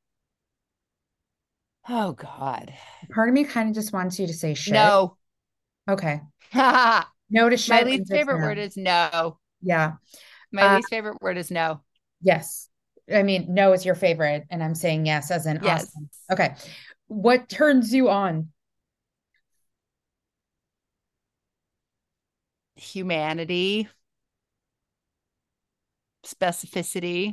Oh God. Part of me kind of just wants you to say shit. No. Okay. My No to shit least means it's favorite no. word is no. Yeah. My Uh, least favorite word is no. yes. I mean, no is your favorite. And I'm saying yes as in Yes. awesome. Okay. What turns you on? Humanity, specificity,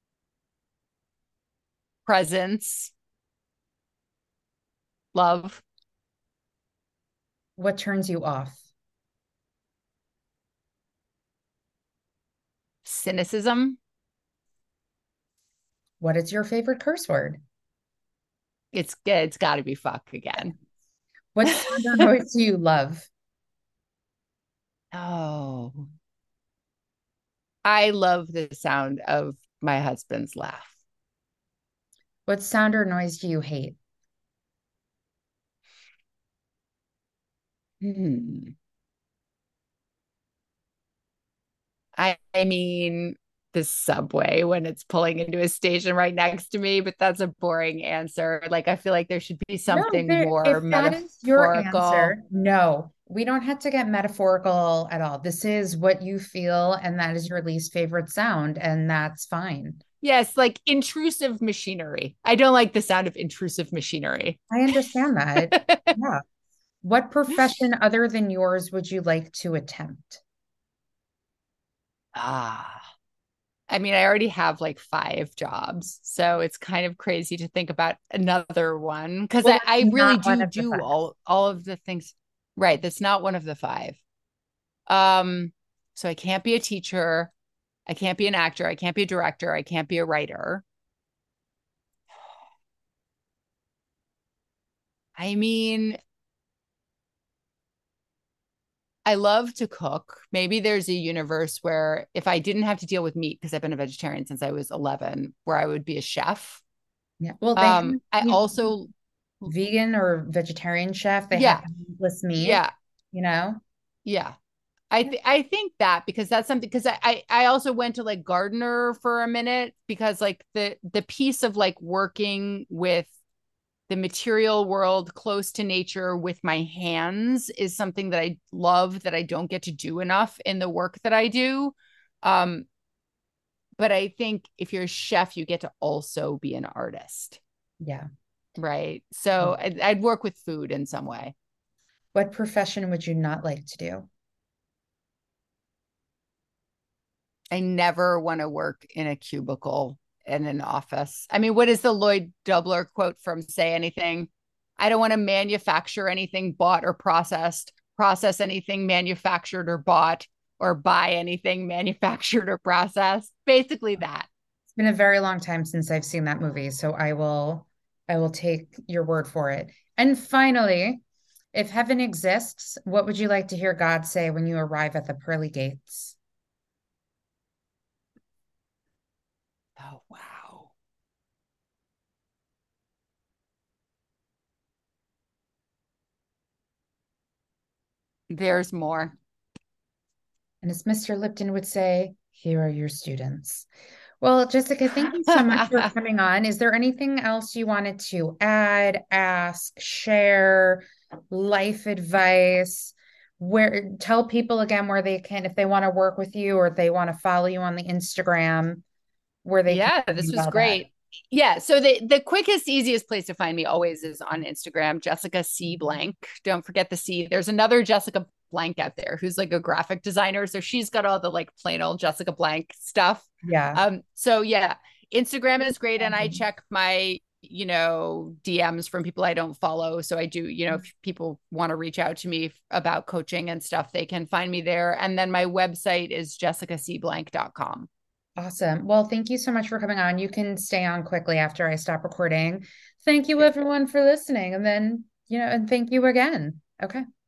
presence, love, What turns you off? cynicism. What is your favorite curse word? It's it's got to be fuck again. What sound or noise do you love? Oh, I love the sound of my husband's laugh. What sound or noise do you hate? Hmm. I, I mean, the subway when it's pulling into a station right next to me, but that's a boring answer. Like, I feel like there should be No, something there, more if that is your metaphorical. answer, no, we don't have to get metaphorical at all. This is what you feel, and that is your least favorite sound, and that's fine. Yes, like intrusive machinery. I don't like the sound of intrusive machinery. I understand that. Yeah. What profession other than yours would you like to attempt? Ah, I mean, I already have like five jobs, so it's kind of crazy to think about another one because Well, I, it's I really not one do of the do five. all all of the things. Right, that's not one of the five. Um, so I can't be a teacher, I can't be an actor, I can't be a director, I can't be a writer. I mean, I love to cook. Maybe there's a universe where if I didn't have to deal with meat, because I've been a vegetarian since I was eleven, where I would be a chef. Yeah. Well, they have Um, I you also, vegan or vegetarian chef. They have yeah, meatless meat, yeah, you know? yeah. I Yeah. th- I think that because that's something because I, I I also went to like gardener for a minute because like the the piece of like working with the material world close to nature with my hands is something that I love that I don't get to do enough in the work that I do. Um, but I think if you're a chef, you get to also be an artist, Yeah. right? So I'd, I'd work with food in some way. What profession would you not like to do? I never want to work in a cubicle in an office. I mean, what is the Lloyd Doubler quote from Say Anything? I don't want to manufacture anything bought or processed, process anything manufactured or bought, or buy anything manufactured or processed. Basically, that. It's been a very long time since I've seen that movie, so I will I will take your word for it. And finally, if heaven exists, what would you like to hear God say when you arrive at the pearly gates? Oh, wow. There's more. And as mister Lipton would say, here are your students. Well, Jessica, thank you so much for coming on. Is there anything else you wanted to add, ask, share, life advice? Where tell people again where they can, if they want to work with you or if they want to follow you on the Instagram, where they can Yeah, this find was all that. great. Yeah, so the the quickest, easiest place to find me always is on Instagram, Jessica C Blank. Don't forget the C. There's another Jessica Blank out there who's like a graphic designer, so she's got all the like plain old Jessica Blank stuff. Yeah. Um, so yeah, Instagram is great, and I check my you know D Ms from people I don't follow. So I do, you know, if people want to reach out to me about coaching and stuff, they can find me there. And then my website is jessica c blank dot com. Awesome. Well, thank you so much for coming on. You can stay on quickly after I stop recording. Thank you, everyone, for listening. And then, you know, and thank you again. Okay.